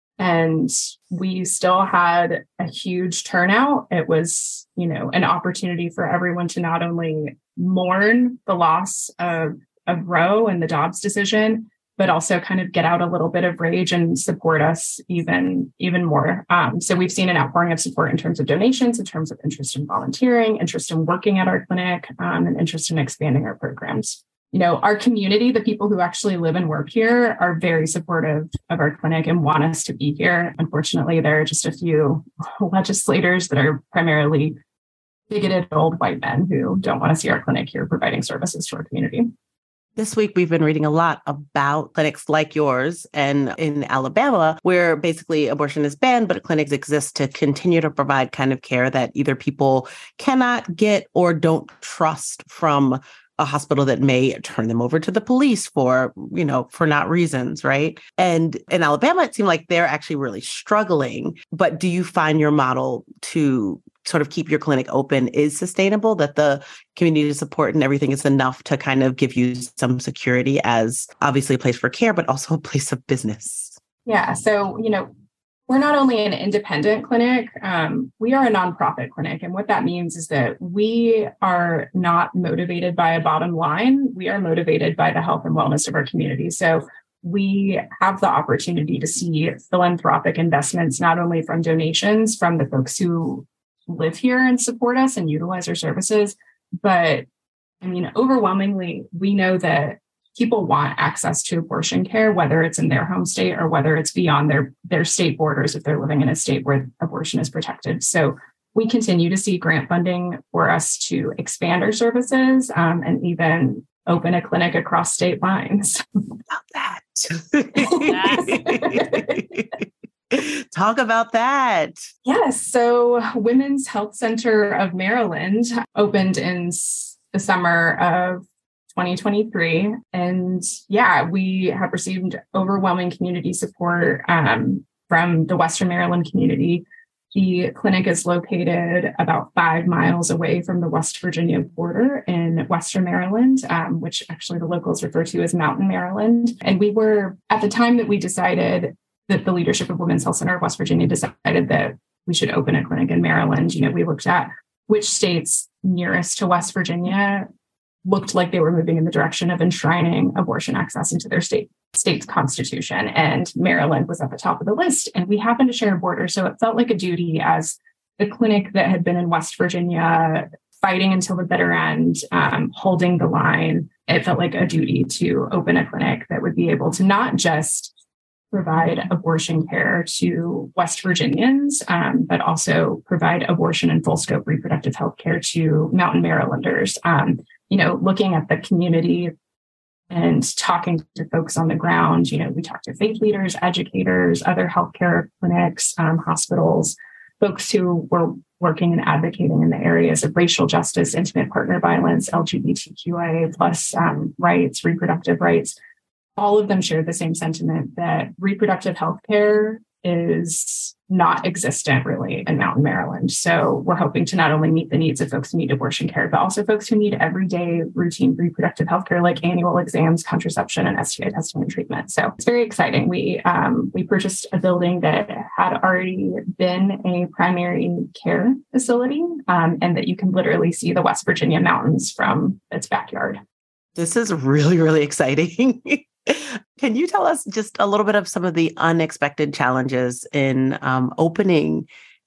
And we still had a huge turnout. It was, you know, an opportunity for everyone to not only mourn the loss of, of Roe and the Dobbs decision, but also kind of get out a little bit of rage and support us even, even more. Um, so we've seen an outpouring of support in terms of donations, in terms of interest in volunteering, interest in working at our clinic, um, and interest in expanding our programs. You know, our community, the people who actually live and work here, are very supportive of our clinic and want us to be here. Unfortunately, there are just a few legislators that are primarily bigoted old white men who don't want to see our clinic here providing services to our community. This week, we've been reading a lot about clinics like yours and in Alabama, where basically abortion is banned, but clinics exist to continue to provide kind of care that either people cannot get or don't trust from a hospital that may turn them over to the police for, you know, for not reasons, right? And in Alabama, it seemed like they're actually really struggling. But do you find your model to sort of keep your clinic open is sustainable, that the community support and everything is enough to kind of give you some security as obviously a place for care, but also a place of business? Yeah. So, you know, we're not only an independent clinic, um, we are a nonprofit clinic. And what that means is that we are not motivated by a bottom line. We are motivated by the health and wellness of our community. So we have the opportunity to see philanthropic investments, not only from donations from the folks who live here and support us and utilize our services, but I mean, overwhelmingly, we know that people want access to abortion care, whether it's in their home state or whether it's beyond their, their state borders if they're living in a state where abortion is protected. So we continue to see grant funding for us to expand our services um, and even open a clinic across state lines. About that. Talk about that. Yes. So Women's Health Center of Maryland opened in the summer of twenty twenty-three. And yeah, we have received overwhelming community support um, from the Western Maryland community. The clinic is located about five miles away from the West Virginia border in Western Maryland, um, which actually the locals refer to as Mountain Maryland. And we were, at the time that we decided that the leadership of Women's Health Center of West Virginia decided that we should open a clinic in Maryland, you know, we looked at which states nearest to West Virginia looked like they were moving in the direction of enshrining abortion access into their state state's constitution. And Maryland was at the top of the list. And we happened to share a border. So it felt like a duty as the clinic that had been in West Virginia, fighting until the bitter end, um, holding the line. It felt like a duty to open a clinic that would be able to not just provide abortion care to West Virginians, um, but also provide abortion and full scope reproductive health care to Mountain Marylanders. Um, you know, looking at the community and talking to folks on the ground. You know, we talk to faith leaders, educators, other healthcare clinics, um, hospitals, folks who were working and advocating in the areas of racial justice, intimate partner violence, L G B T Q I A plus um, rights, reproductive rights. All of them shared the same sentiment that reproductive health care is not existent really in Mountain, Maryland. So we're hoping to not only meet the needs of folks who need abortion care, but also folks who need everyday routine reproductive health care, like annual exams, contraception, and S T I testing and treatment. So it's very exciting. We um, we purchased a building that had already been a primary care facility, um, and that you can literally see the West Virginia mountains from its backyard. This is really, really exciting. Can you tell us just a little bit of some of the unexpected challenges in um, opening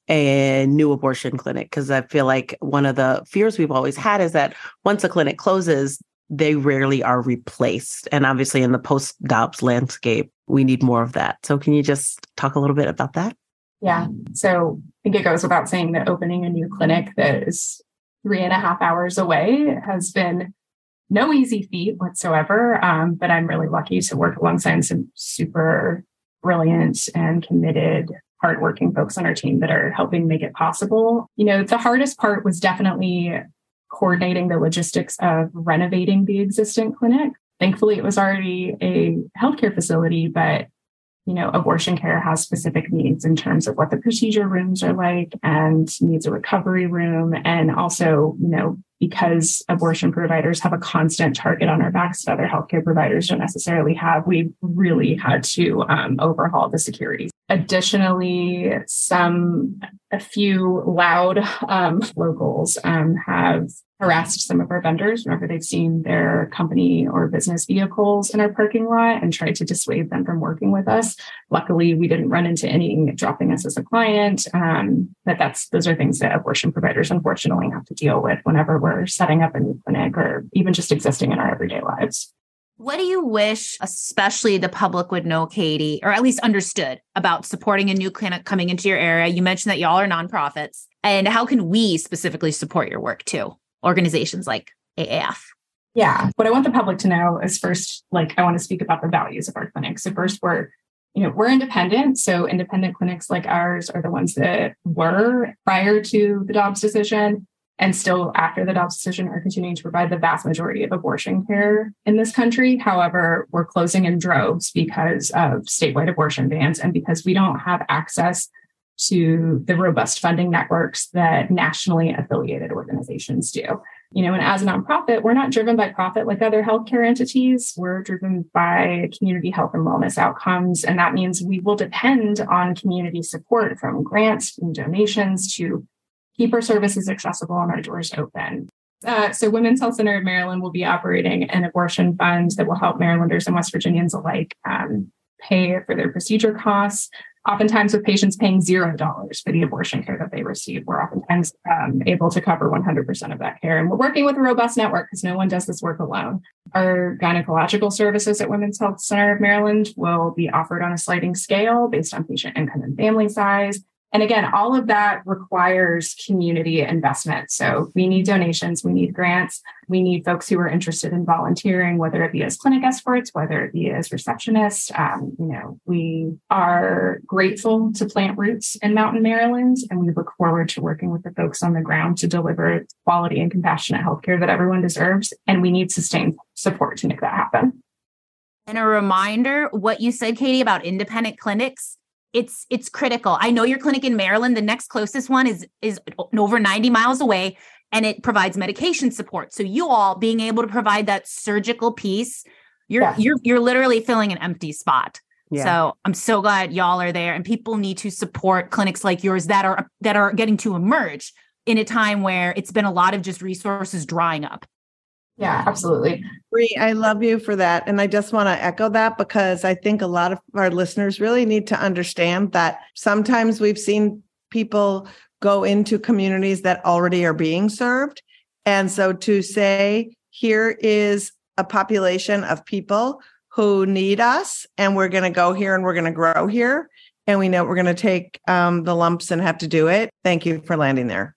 a new abortion clinic? Because I feel like one of the fears we've always had is that once a clinic closes, they rarely are replaced. And obviously in the post-D O B S landscape, we need more of that. So can you just talk a little bit about that? Yeah. So I think it goes without saying that opening a new clinic that is three and a half hours away has been no easy feat whatsoever, um, but I'm really lucky to work alongside some super brilliant and committed, hardworking folks on our team that are helping make it possible. You know, the hardest part was definitely coordinating the logistics of renovating the existing clinic. Thankfully, it was already a healthcare facility, but you know, abortion care has specific needs in terms of what the procedure rooms are like and needs a recovery room. And also, you know, because abortion providers have a constant target on our backs that other healthcare providers don't necessarily have, we really had to um, overhaul the security. Additionally, some, a few loud um, locals um, have harassed some of our vendors whenever they've seen their company or business vehicles in our parking lot and tried to dissuade them from working with us. Luckily, we didn't run into any dropping us as a client, um, but that's those are things that abortion providers unfortunately have to deal with whenever we're setting up a new clinic or even just existing in our everyday lives. What do you wish, especially the public, would know, Katie, or at least understood about supporting a new clinic coming into your area? You mentioned that y'all are nonprofits. And how can we specifically support your work too? Organizations like A A F. Yeah. What I want the public to know is first, like, I want to speak about the values of our clinic. So first, we're, you know, we're independent. So independent clinics like ours are the ones that were prior to the D O B S decision and still after the D O B S decision are continuing to provide the vast majority of abortion care in this country. However, we're closing in droves because of statewide abortion bans and because we don't have access to the robust funding networks that nationally affiliated organizations do. You know, and as a nonprofit, we're not driven by profit like other healthcare entities. We're driven by community health and wellness outcomes. And that means we will depend on community support from grants, from donations to keep our services accessible and our doors open. Uh, so Women's Health Center of Maryland will be operating an abortion fund that will help Marylanders and West Virginians alike um, pay for their procedure costs. Oftentimes with patients paying zero dollars for the abortion care that they receive, we're oftentimes um, able to cover one hundred percent of that care. And we're working with a robust network because no one does this work alone. Our gynecological services at Women's Health Center of Maryland will be offered on a sliding scale based on patient income and family size. And again, all of that requires community investment. So we need donations, we need grants, we need folks who are interested in volunteering, whether it be as clinic escorts, whether it be as receptionists. Um, you know, we are grateful to plant roots in Mountain, Maryland, and we look forward to working with the folks on the ground to deliver quality and compassionate healthcare that everyone deserves. And we need sustained support to make that happen. And a reminder, what you said, Katie, about independent clinics, It's it's critical. I know your clinic in Maryland, the next closest one is, is over ninety miles away, and it provides medication support. So you all being able to provide that surgical piece, you're yeah. you're you're literally filling an empty spot. Yeah. So I'm so glad y'all are there, and people need to support clinics like yours that are that are getting to emerge in a time where it's been a lot of just resources drying up. Yeah, absolutely. Bree, I love you for that. And I just want to echo that because I think a lot of our listeners really need to understand that sometimes we've seen people go into communities that already are being served. And so to say, here is a population of people who need us, and we're going to go here and we're going to grow here, and we know we're going to take um, the lumps and have to do it. Thank you for landing there.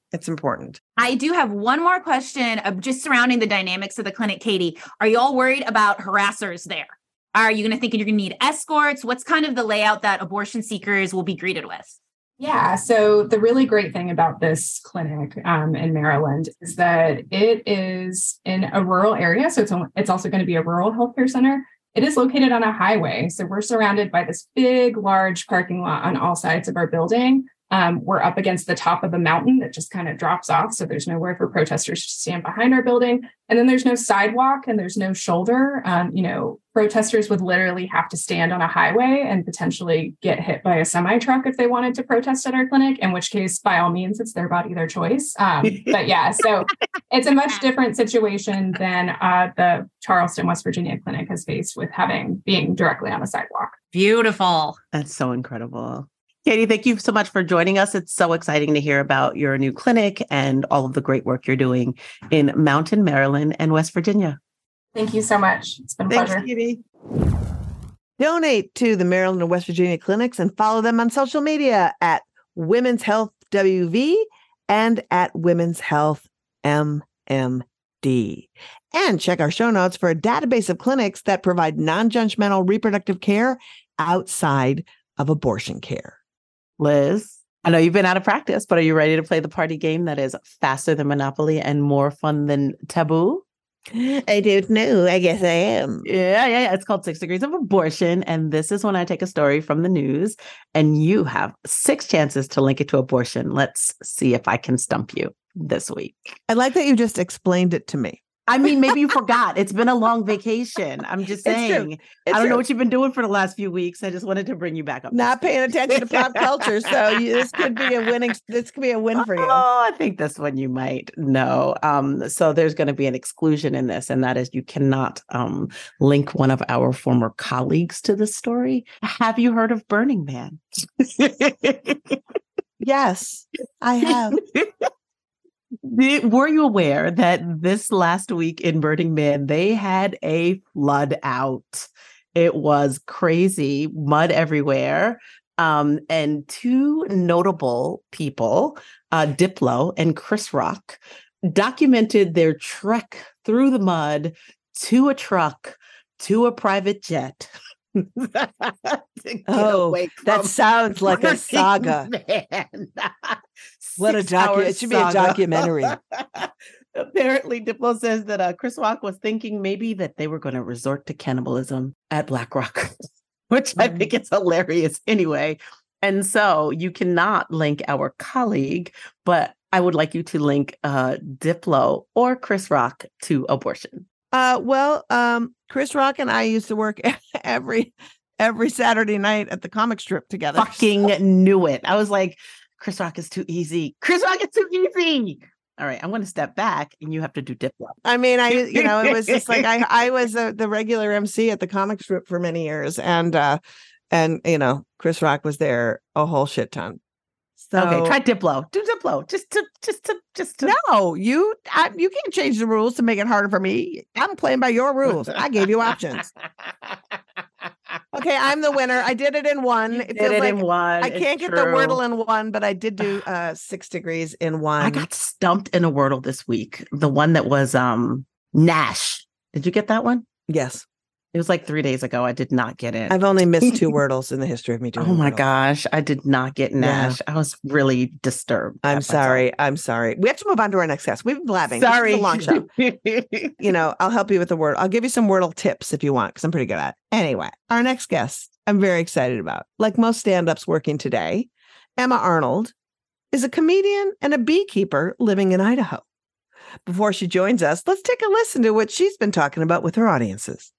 It's important. I do have one more question of just surrounding the dynamics of the clinic. Katie, are you all worried about harassers there? Are you going to think you're going to need escorts? What's kind of the layout that abortion seekers will be greeted with? Yeah. So the really great thing about this clinic um, in Maryland is that it is in a rural area. So it's, it's also going to be a rural healthcare center. It is located on a highway. So we're surrounded by this big, large parking lot on all sides of our building. Um, we're up against the top of a mountain that just kind of drops off. So there's nowhere for protesters to stand behind our building. And then there's no sidewalk and there's no shoulder. Um, you know, protesters would literally have to stand on a highway and potentially get hit by a semi truck if they wanted to protest at our clinic, in which case, by all means, it's their body, their choice. Um, but yeah, so it's a much different situation than uh, the Charleston, West Virginia clinic has faced with having being directly on a sidewalk. Beautiful. That's so incredible. Katie, thank you so much for joining us. It's so exciting to hear about your new clinic and all of the great work you're doing in Mountain, Maryland and West Virginia. Thank you so much. It's been a Thanks, pleasure. Katie. Donate to the Maryland and West Virginia clinics and follow them on social media at Women's Health W V and at Women's Health M M D. And check our show notes for a database of clinics that provide non-judgmental reproductive care outside of abortion care. Liz, I know you've been out of practice, but are you ready to play the party game that is faster than Monopoly and more fun than Taboo? I don't know. I guess I am. Yeah, yeah, yeah. It's called Six Degrees of Abortion. And this is when I take a story from the news and you have six chances to link it to abortion. Let's see if I can stump you this week. I like that you just explained it to me. I mean, maybe you forgot. It's been a long vacation. I'm just saying. It's I don't true. know what you've been doing for the last few weeks. I just wanted to bring you back up. Not paying attention to pop culture. So you, this could be a winning. This could be a win for you. Oh, I think this one you might know. Um, so there's going to be an exclusion in this, and that is you cannot um, link one of our former colleagues to this story. Have you heard of Burning Man? Yes, I have. Did, were you aware that this last week in Burning Man, they had a flood out? It was crazy, mud everywhere. Um, and two notable people, uh, Diplo and Chris Rock, documented their trek through the mud to a truck, to a private jet. Oh, that sounds like a saga. Man. What a docu! It should be a documentary. Apparently, Diplo says that uh, Chris Rock was thinking maybe that they were going to resort to cannibalism at Black Rock, which I think is hilarious anyway. And so you cannot link our colleague, but I would like you to link uh, Diplo or Chris Rock to abortion. Uh, well, um, Chris Rock and I used to work every every Saturday night at the comic strip together. Fucking knew it. I was like, Chris Rock is too easy. Chris Rock is too easy. All right, I'm going to step back, and you have to do Diplo. I mean, I you know, it was just like I I was a, the regular M C at the comic strip for many years, and uh, and you know, Chris Rock was there a whole shit ton. So, okay, try Diplo. Do Diplo. Just to, just to, just to. No, you, I, you can't change the rules to make it harder for me. I'm playing by your rules. I gave you options. Okay, I'm the winner. I did it in one. You it did feels it like in one. I can't It's get the true. Wordle in one, but I did do uh, six degrees in one. I got stumped in a Wordle this week. The one that was um Nash. Did you get that one? Yes, It was like three days ago. I did not get it. I've only missed two Wordles in the history of me doing. Oh my Wordle. gosh, I did not get Nash. I was really disturbed. I'm at sorry. myself. I'm sorry. We have to move on to our next guest. We've been blabbing. Sorry. This is a long show. You know, I'll help you with the word. I'll give you some Wordle tips if you want, because I'm pretty good at it. Anyway, our next guest, I'm very excited about. Like most stand-ups working today, Emma Arnold is a comedian and a beekeeper living in Idaho. Before she joins us, let's take a listen to what she's been talking about with her audiences.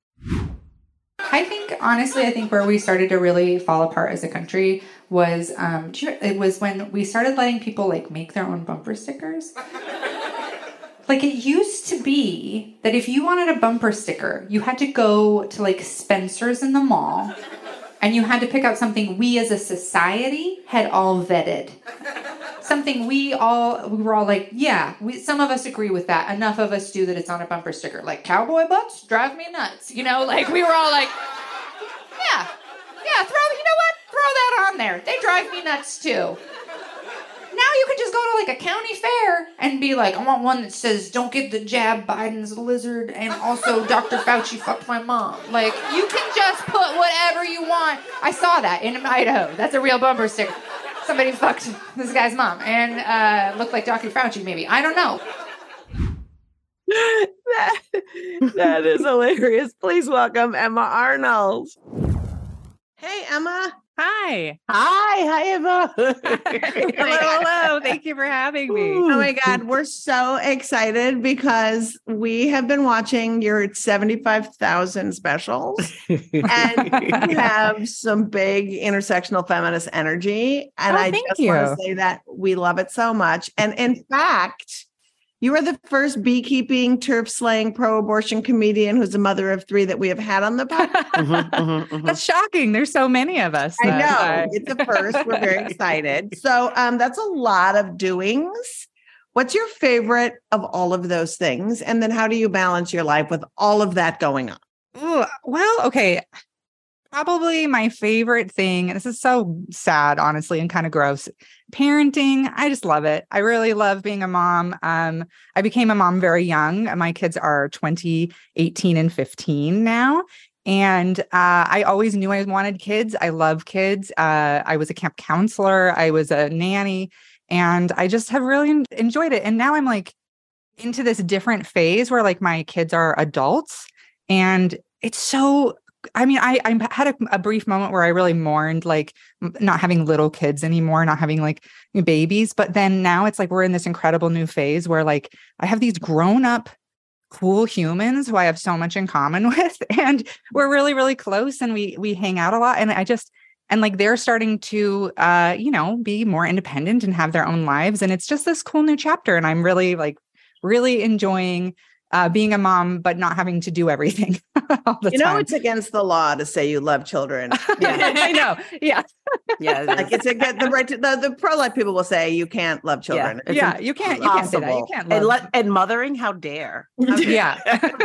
I think, honestly, I think where we started to really fall apart as a country was, um, do you- it was when we started letting people like make their own bumper stickers. Like it used to be that if you wanted a bumper sticker, you had to go to like Spencer's in the mall and you had to pick out something we as a society had all vetted. Something we all, we were all like, yeah, we, some of us agree with that. Enough of us do that it's on a bumper sticker. Like cowboy butts drive me nuts. You know, like we were all like, yeah, yeah, throw, you know what? Throw that on there. They drive me nuts too. Now you can just go to like a county fair and be like, I want one that says, don't get the jab, Biden's a lizard, and also Doctor Fauci fucked my mom. Like, you can just put whatever you want. I saw that in Idaho. That's a real bumper sticker. Somebody fucked this guy's mom and uh, looked like Doctor Fauci, maybe. I don't know. that, that is hilarious. Please welcome Emma Arnold. Hey, Emma. Hi. Hi. Hi, Emma. hello, hello. Thank you for having me. Oh my God. We're so excited because we have been watching your seventy-five thousand specials and you have some big intersectional feminist energy. And Oh, I thank just you. want to say that we love it so much. And in fact, you are the first beekeeping, turf slaying, pro-abortion comedian who's a mother of three that we have had on the podcast. Mhm, mhm, mhm. That's shocking. There's so many of us. I know that, uh, it's a first. We're very excited. So um, that's a lot of doings. What's your favorite of all of those things? And then how do you balance your life with all of that going on? Ooh, well, okay. Probably my favorite thing. This is so sad, honestly, and kind of gross. Parenting. I just love it. I really love being a mom. Um, I became a mom very young. My kids are twenty, eighteen, and fifteen now. And uh, I always knew I wanted kids. I love kids. Uh, I was a camp counselor. I was a nanny. And I just have really en- enjoyed it. And now I'm like into this different phase where like my kids are adults. And it's so I mean, I, I had a, a brief moment where I really mourned like m- not having little kids anymore, not having like babies. But then now it's like we're in this incredible new phase where like I have these grown up, cool humans who I have so much in common with, and we're really, really close, and we we hang out a lot. And I just and like they're starting to, uh, you know, be more independent and have their own lives, and it's just this cool new chapter. And I'm really like really enjoying Uh, being a mom, but not having to do everything all the You know, time. it's against the law to say you love children. Yeah, I know. Yeah. Yeah. Like it's against the right to the, the pro-life people will say you can't love children. It's yeah. You can't, you can't say that. You impossible. can't love. And, let, and mothering, how dare. yeah.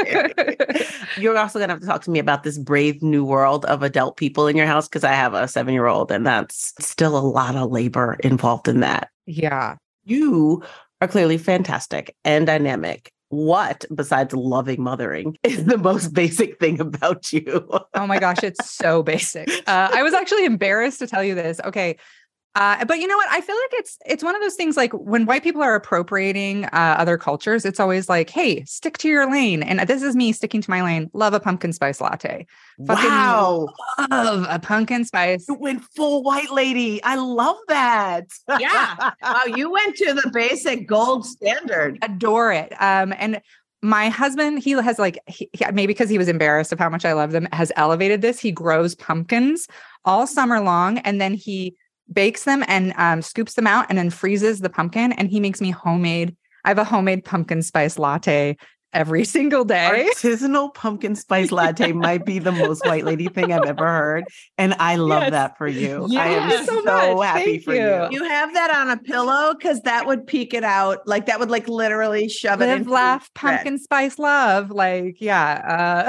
You're also going to have to talk to me about this brave new world of adult people in your house because I have a seven-year-old and that's still a lot of labor involved in that. yeah. You are clearly fantastic and dynamic. What, besides loving mothering, is the most basic thing about you? Oh my gosh. It's so basic. Uh, I was actually embarrassed to tell you this. Okay. Uh, but you know what? I feel like it's it's one of those things like when white people are appropriating uh, other cultures, it's always like, hey, stick to your lane. And this is me sticking to my lane. Love a pumpkin spice latte. Fucking Wow. love a pumpkin spice. You went full white lady. I love that. Yeah. Wow, you went to the basic gold standard. Adore it. Um, and my husband, he has like, he, he- maybe because he was embarrassed of how much I love them, has elevated this. He grows pumpkins all summer long. And then he bakes them and um, scoops them out and then freezes the pumpkin. And he makes me homemade. I have a homemade pumpkin spice latte every single day. Artisanal pumpkin spice latte might be the most white lady thing I've ever heard. And I love Yes. that for you. Yeah, I am thank you so, so much. happy Thank for you. you. You have that on a pillow because that would peek it out. Like that would like literally shove it Live, in. laugh, pumpkin spice love. Like, yeah.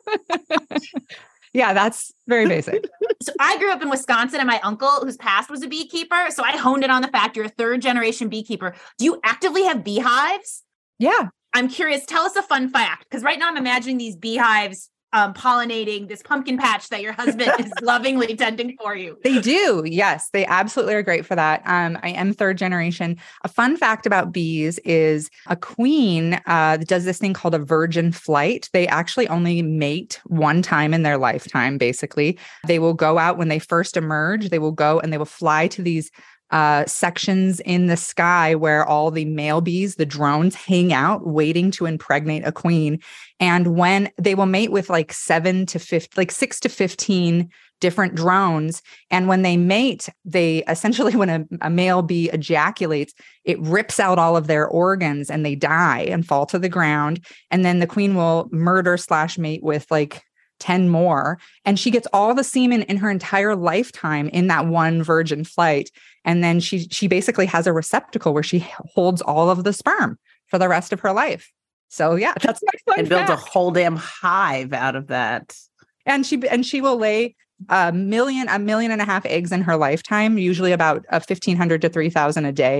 Uh, yeah, that's very basic. So I grew up in Wisconsin and my uncle, whose past was a beekeeper. So I honed in on the fact you're a third generation beekeeper. Do you actively have beehives? Yeah. I'm curious. Tell us a fun fact. Because right now I'm imagining these beehives um, pollinating this pumpkin patch that your husband is lovingly tending for you. They do. Yes, they absolutely are great for that. Um, I am third generation. A fun fact about bees is a queen uh, does this thing called a virgin flight. They actually only mate one time in their lifetime, basically. They will go out when they first emerge. They will go and they will fly to these uh, sections in the sky where all the male bees, the drones, hang out waiting to impregnate a queen. And when they will mate with like seven to fifteen, like six to fifteen different drones. And when they mate, they essentially, when a, a male bee ejaculates, it rips out all of their organs and they die and fall to the ground. And then the queen will murder slash mate with like ten more. And she gets all the semen in her entire lifetime in that one virgin flight. And then she she basically has a receptacle where she holds all of the sperm for the rest of her life. So yeah, that's my fun And builds a fact. whole damn hive out of that. And she and she will lay a million, a million and a half eggs in her lifetime, usually about a fifteen hundred to three thousand a day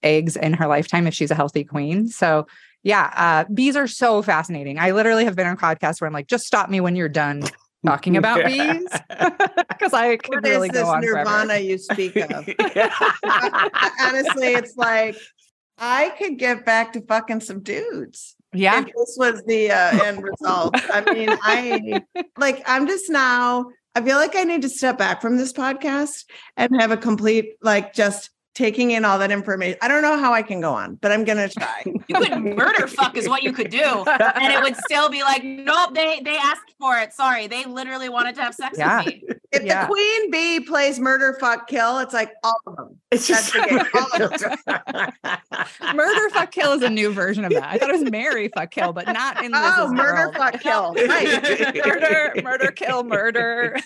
eggs in her lifetime if she's a healthy queen. So yeah, uh, bees are so fascinating. I literally have been on podcasts where I'm like, just stop me when you're done talking about bees, because I could What really is go this on nirvana forever. you speak of? Honestly, it's like I could get back to fucking some dudes. Yeah. If this was the uh, end result. I mean, I like, I'm just now, I feel like I need to step back from this podcast and have a complete, like, just taking in all that information. I don't know how I can go on, but I'm going to try. You could murder fuck is what you could do. And it would still be like, nope, they they asked for it. Sorry. They literally wanted to have sex Yeah. with me. If Yeah. the queen bee plays murder, fuck, kill, it's like all of them. It's That's just the game. All of them. Murder, fuck, kill is a new version of that. I thought it was marry, fuck, kill, but not in this. Oh, murder, fuck, kill. Right. murder, murder, kill, murder.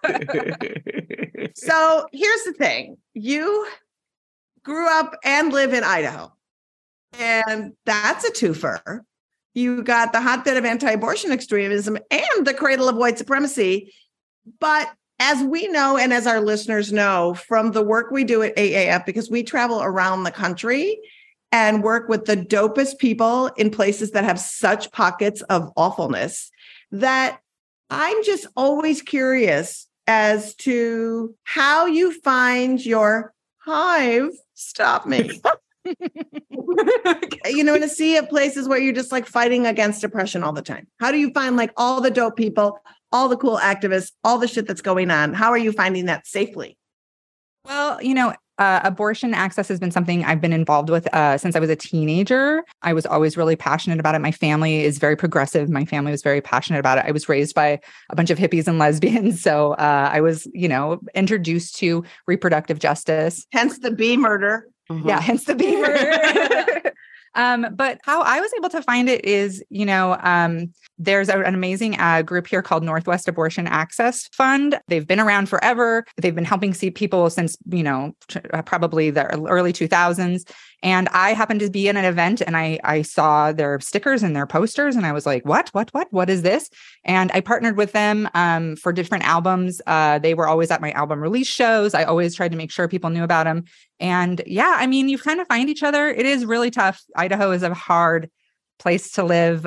So here's the thing. You grew up and live in Idaho, and that's a twofer. You got the hotbed of anti-abortion extremism and the cradle of white supremacy. But as we know, and as our listeners know from the work we do at A A F, because we travel around the country and work with the dopest people in places that have such pockets of awfulness, that I'm just always curious as to how you find your hive. Stop me. You know, in a sea of places where you're just like fighting against depression all the time. How do you find like all the dope people, all the cool activists, all the shit that's going on? How are you finding that safely? Well, you know, uh, abortion access has been something I've been involved with uh, since I was a teenager. I was always really passionate about it. My family is very progressive. My family was very passionate about it. I was raised by a bunch of hippies and lesbians. So uh, I was, you know, introduced to reproductive justice. Hence the bee murder. Mhm. Yeah, hence the bee murder. Um, but how I was able to find it is, you know, um, there's a, an amazing uh, group here called Northwest Abortion Access Fund. They've been around forever. They've been helping see people since, you know, t- uh, probably the early two thousands. And I happened to be in an event and I, I saw their stickers and their posters and I was like, what, what, what, what is this? And I partnered with them um, for different albums. Uh, they were always at my album release shows. I always tried to make sure people knew about them. And yeah, I mean, you kind of find each other. It is really tough. Idaho is a hard place to live. Uh,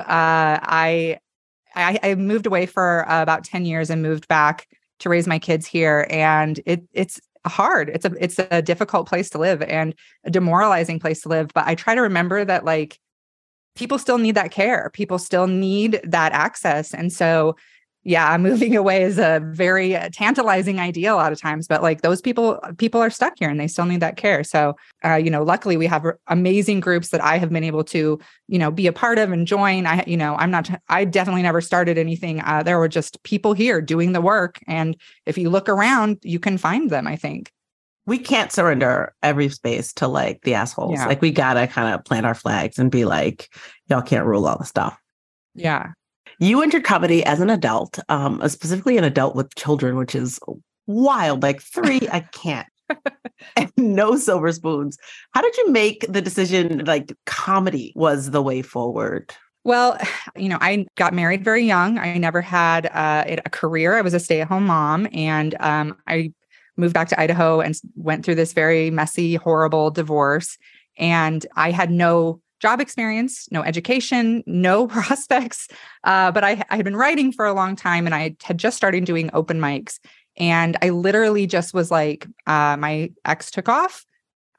I, I I moved away for uh, about ten years and moved back to raise my kids here. And it it's hard. It's a it's a difficult place to live and a demoralizing place to live. But I try to remember that like people still need that care. People still need that access. And so yeah, moving away is a very tantalizing idea a lot of times, but like those people, people are stuck here and they still need that care. So, uh, you know, luckily we have amazing groups that I have been able to, you know, be a part of and join. I, you know, I'm not, I definitely never started anything. Uh, there were just people here doing the work. And if you look around, you can find them, I think. We can't surrender every space to like the assholes. Yeah. Like we gotta kind of plant our flags and be like, y'all can't rule all the stuff. Yeah. You entered comedy as an adult, um, specifically an adult with children, which is wild. Like three, I can't. And no silver spoons. How did you make the decision like comedy was the way forward? Well, you know, I got married very young. I never had uh, a career. I was a stay-at-home mom, and um, I moved back to Idaho and went through this very messy, horrible divorce. And I had no job experience, no education, no prospects. Uh, but I, I had been writing for a long time and I had just started doing open mics. And I literally just was like, uh, my ex took off.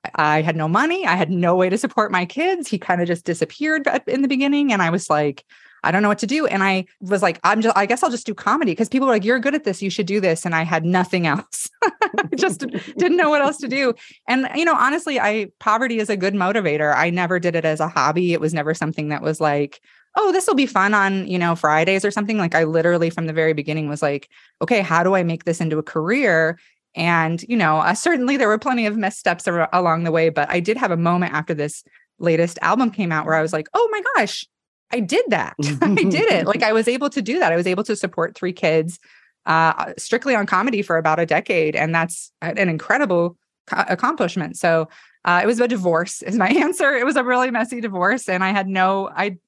I had no money. I had no way to support my kids. He kind of just disappeared in the beginning. And I was like, I don't know what to do. And I was like, I'm just, I guess I'll just do comedy because people were like, you're good at this. You should do this. And I had nothing else. I just didn't know what else to do. And, you know, honestly, I, poverty is a good motivator. I never did it as a hobby. It was never something that was like, oh, this will be fun on, you know, Fridays or something. Like I literally from the very beginning was like, okay, how do I make this into a career? And, you know, uh, certainly there were plenty of missteps ar- along the way, but I did have a moment after this latest album came out where I was like, oh my gosh, I did that. I did it. Like I was able to do that. I was able to support three kids uh, strictly on comedy for about a decade. And that's an incredible co- accomplishment. So uh, it was a divorce is my answer. It was a really messy divorce. And I had no, I,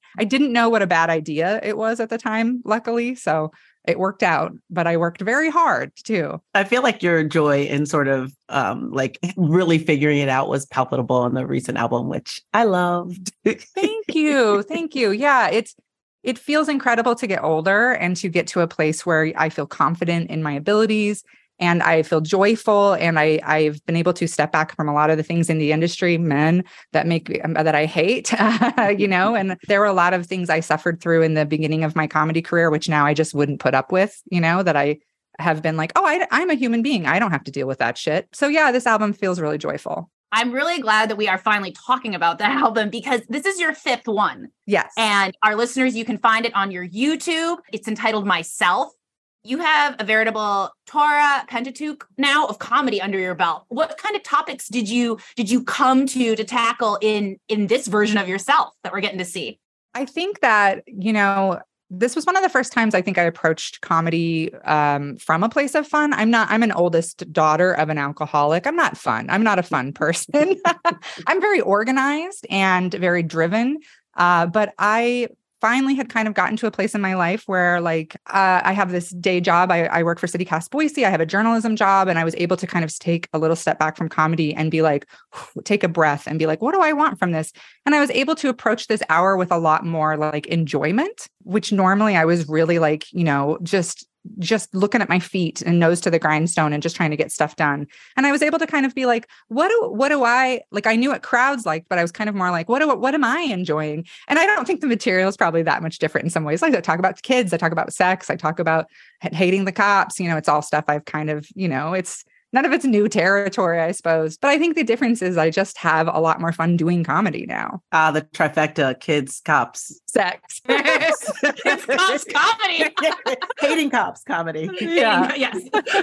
I didn't know what a bad idea it was at the time, luckily. So it worked out, but I worked very hard too. I feel like your joy in sort of um, like really figuring it out was palpable in the recent album, which I loved. Thank you. Thank you. Yeah, it's it feels incredible to get older and to get to a place where I feel confident in my abilities and I feel joyful. And I, I've been able to step back from a lot of the things in the industry, men that make um, that I hate, you know, and there were a lot of things I suffered through in the beginning of my comedy career, which now I just wouldn't put up with, you know, that I have been like, oh, I, I'm a human being. I don't have to deal with that shit. So yeah, this album feels really joyful. I'm really glad that we are finally talking about the album because this is your fifth one. Yes. And our listeners, you can find it on your YouTube. It's entitled Myself. You have a veritable Torah Pentateuch now of comedy under your belt. What kind of topics did you did you come to to tackle in in this version of yourself that we're getting to see? I think that, you know, this was one of the first times I think I approached comedy um, from a place of fun. I'm not, I'm an oldest daughter of an alcoholic. I'm not fun. I'm not a fun person. I'm very organized and very driven. Uh, but I finally had kind of gotten to a place in my life where like, uh, I have this day job. I, I work for CityCast Boise. I have a journalism job and I was able to kind of take a little step back from comedy and be like, take a breath and be like, what do I want from this? And I was able to approach this hour with a lot more like enjoyment, which normally I was really like, you know, just just looking at my feet and nose to the grindstone and just trying to get stuff done. And I was able to kind of be like, what do, what do I, like, I knew what crowds liked, but I was kind of more like, what do, what am I enjoying? And I don't think the material is probably that much different in some ways. Like I talk about kids, I talk about sex, I talk about hating the cops, you know, it's all stuff I've kind of, you know, it's, none of it's new territory, I suppose. But I think the difference is I just have a lot more fun doing comedy now. Ah, uh, the trifecta, kids, cops. Sex. Kids, cops, comedy. Hating cops, comedy. Yeah. Yes.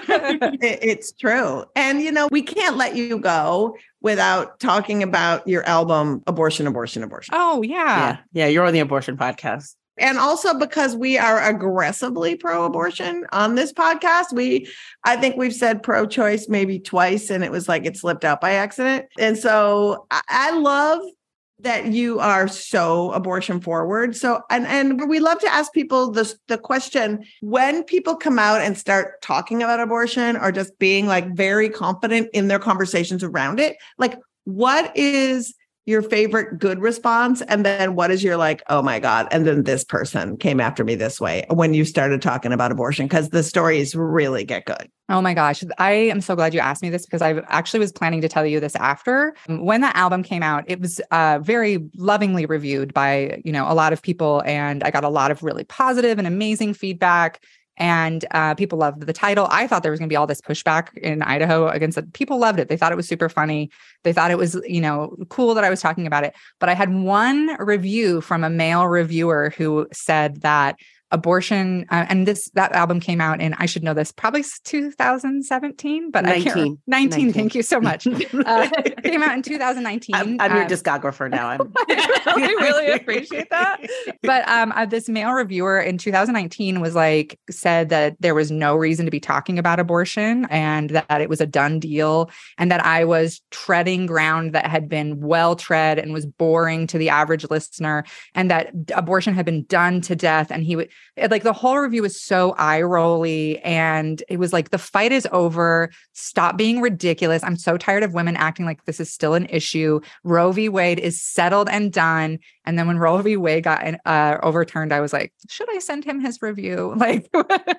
It, it's true. And, you know, we can't let you go without talking about your album, Abortion, Abortion, Abortion. Oh, yeah. Yeah, yeah you're on the abortion podcast. And also because we are aggressively pro-abortion on this podcast, we, I think we've said pro-choice maybe twice, and it was like it slipped out by accident. And so I, I love that you are so abortion forward. So, and, and we love to ask people this, the question, when people come out and start talking about abortion or just being like very confident in their conversations around it, like what is your favorite good response? And then what is your like, oh my God, and then this person came after me this way when you started talking about abortion? Because the stories really get good. Oh my gosh. I am so glad you asked me this because I actually was planning to tell you this after. When that album came out, it was uh, very lovingly reviewed by, you know, a lot of people. And I got a lot of really positive and amazing feedback. And uh, people loved the title. I thought there was going to be all this pushback in Idaho against it. People loved it. They thought it was super funny. They thought it was, you know, cool that I was talking about it. But I had one review from a male reviewer who said that abortion, uh, and this, that album came out in, I should know this, probably two thousand seventeen, but nineteen. I can't, nineteen, nineteen. Thank you so much. Uh, it came out in two thousand nineteen. I'm, I'm your um, discographer now. I'm I really, really appreciate that. But um, uh, this male reviewer in two thousand nineteen was like, said that there was no reason to be talking about abortion and that it was a done deal and that I was treading ground that had been well tread and was boring to the average listener and that abortion had been done to death. And he would, like the whole review was so eye rolly and it was like, the fight is over. Stop being ridiculous. I'm so tired of women acting like this is still an issue. Roe v. Wade is settled and done. And then when Roe v. Wade got uh, overturned, I was like, should I send him his review? Like,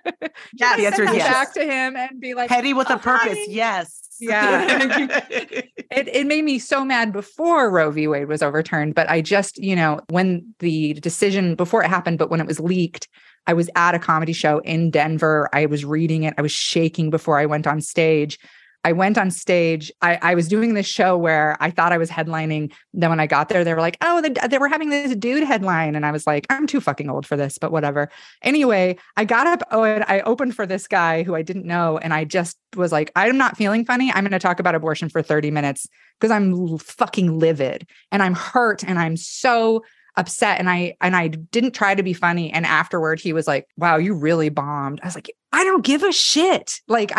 yeah, the answer is yes. Back to him and be like, petty with oh, a purpose. hi. Yes. Yeah. it, it made me so mad before Roe v. Wade was overturned. But I just, you know, when the decision, before it happened, but when it was leaked, I was at a comedy show in Denver. I was reading it. I was shaking before I went on stage. I went on stage. I, I was doing this show where I thought I was headlining. Then when I got there, they were like, oh, they, they were having this dude headline. And I was like, I'm too fucking old for this, but whatever. Anyway, I got up oh, and I opened for this guy who I didn't know. And I just was like, I'm not feeling funny. I'm going to talk about abortion for thirty minutes because I'm fucking livid and I'm hurt and I'm so upset. And I, and I didn't try to be funny. And afterward he was like, wow, you really bombed. I was like, I don't give a shit. Like, I don't,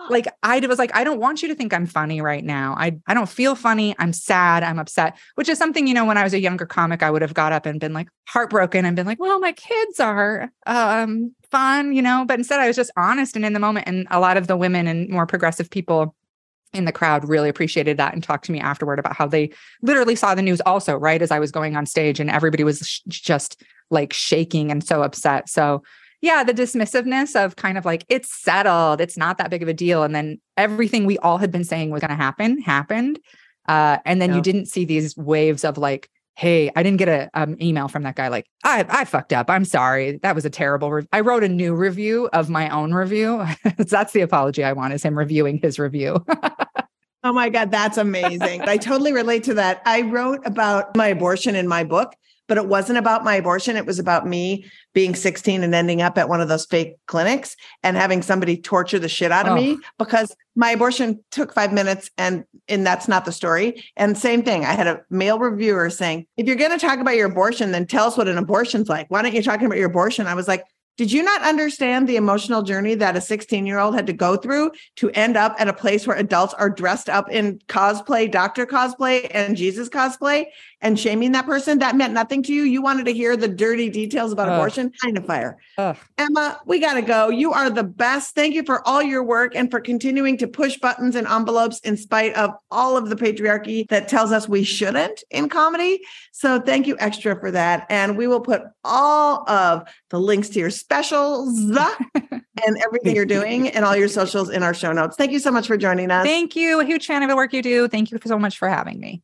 like, I was like, I don't want you to think I'm funny right now. I, I don't feel funny. I'm sad. I'm upset, which is something, you know, when I was a younger comic, I would have got up and been like heartbroken and been like, well, my kids are um, fun, you know, but instead I was just honest and in the moment. And a lot of the women and more progressive people in the crowd really appreciated that and talked to me afterward about how they literally saw the news also, right, as I was going on stage, and everybody was sh- just like shaking and so upset. So yeah, the dismissiveness of kind of like, it's settled, it's not that big of a deal. And then everything we all had been saying was going to happen, happened. Uh, and then yeah. you didn't see these waves of like, hey, I didn't get a um, email from that guy like, I I fucked up. I'm sorry. That was a terrible review. I wrote a new review of my own review. That's the apology I want, is him reviewing his review. Oh my God, that's amazing. I totally relate to that. I wrote about my abortion in my book, but it wasn't about my abortion. It was about me being sixteen and ending up at one of those fake clinics and having somebody torture the shit out of oh. me because my abortion took five minutes and, and that's not the story. And same thing. I had a male reviewer saying, if you're going to talk about your abortion, then tell us what an abortion's like. Why don't you talk about your abortion? I was like, did you not understand the emotional journey that a sixteen-year-old had to go through to end up at a place where adults are dressed up in cosplay, doctor cosplay, and Jesus cosplay, and shaming that person? That meant nothing to you. You wanted to hear the dirty details about Ugh. abortion? Kind of fire. Ugh. Emma, we got to go. You are the best. Thank you for all your work and for continuing to push buttons and envelopes in spite of all of the patriarchy that tells us we shouldn't in comedy. So thank you extra for that. And we will put all of the links to your specials and everything you're doing and all your socials in our show notes. Thank you so much for joining us. Thank you. A huge fan of the work you do. Thank you so much for having me.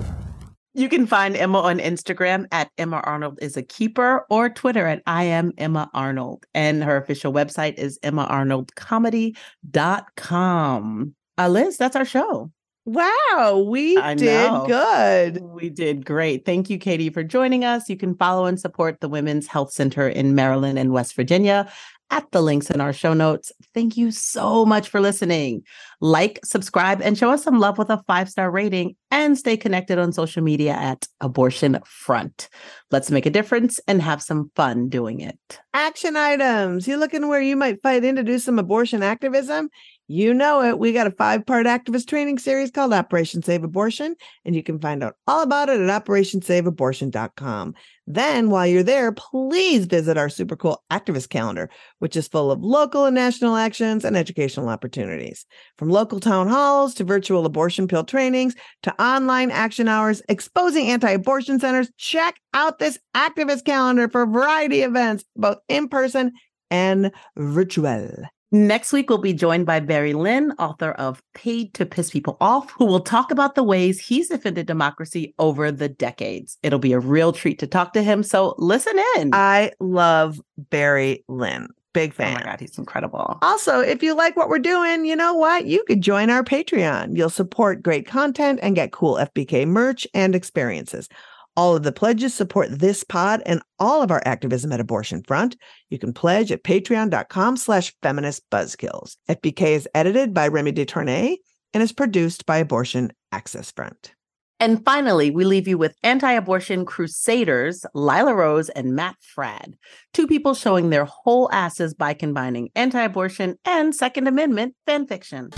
You can find Emma on Instagram at Emma Arnold is a keeper, or Twitter at I am Emma Arnold. And her official website is emma arnold comedy dot com. Uh, Liz, that's our show. Wow, we I did know. good. We did great. Thank you, Katie, for joining us. You can follow and support the Women's Health Center in Maryland and West Virginia at the links in our show notes. Thank you so much for listening. Like, subscribe, and show us some love with a five-star rating, and stay connected on social media at Abortion Front. Let's make a difference and have some fun doing it. Action items. You looking where you might fight in to do some abortion activism? You know it. We got a five-part activist training series called Operation Save Abortion, and you can find out all about it at operation save abortion dot com. Then, while you're there, please visit our super cool activist calendar, which is full of local and national actions and educational opportunities. From local town halls to virtual abortion pill trainings to online action hours exposing anti-abortion centers, check out this activist calendar for a variety of events, both in person and virtual. Next week, we'll be joined by Barry Lynn, author of Paid to Piss People Off, who will talk about the ways he's defended democracy over the decades. It'll be a real treat to talk to him, so listen in. I love Barry Lynn. Big fan. Oh my God, he's incredible. Also, if you like what we're doing, you know what? You could join our Patreon. You'll support great content and get cool F B K merch and experiences. All of the pledges support this pod and all of our activism at Abortion Front. You can pledge at patreon.com slash feminist buzzkills. F B K is edited by Remy DeTournay and is produced by Abortion Access Front. And finally, we leave you with anti-abortion crusaders, Lila Rose and Matt Fradd, two people showing their whole asses by combining anti-abortion and Second Amendment fan fiction.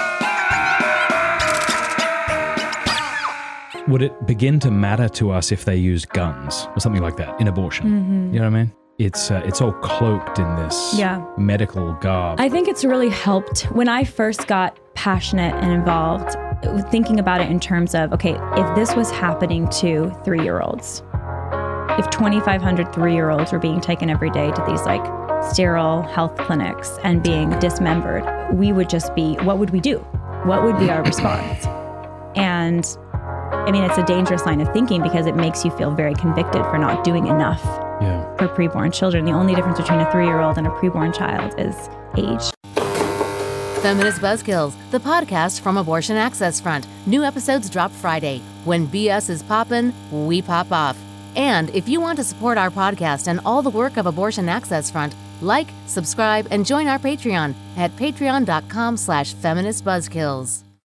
Would it begin to matter to us if they used guns or something like that in abortion? Mm-hmm. You know what I mean? It's uh, it's all cloaked in this yeah. medical garb. I think it's really helped when I first got passionate and involved, thinking about it in terms of, okay, if this was happening to three-year-olds, if twenty-five hundred three-year-olds were being taken every day to these like sterile health clinics and being dismembered, we would just be, what would we do? What would be our response? And I mean, it's a dangerous line of thinking because it makes you feel very convicted for not doing enough yeah. for preborn children. The only difference between a three-year-old and a preborn child is age. Feminist Buzzkills, the podcast from Abortion Access Front. New episodes drop Friday. When B S is poppin', we pop off. And if you want to support our podcast and all the work of Abortion Access Front, like, subscribe, and join our Patreon at patreon.com slash feminist buzzkills.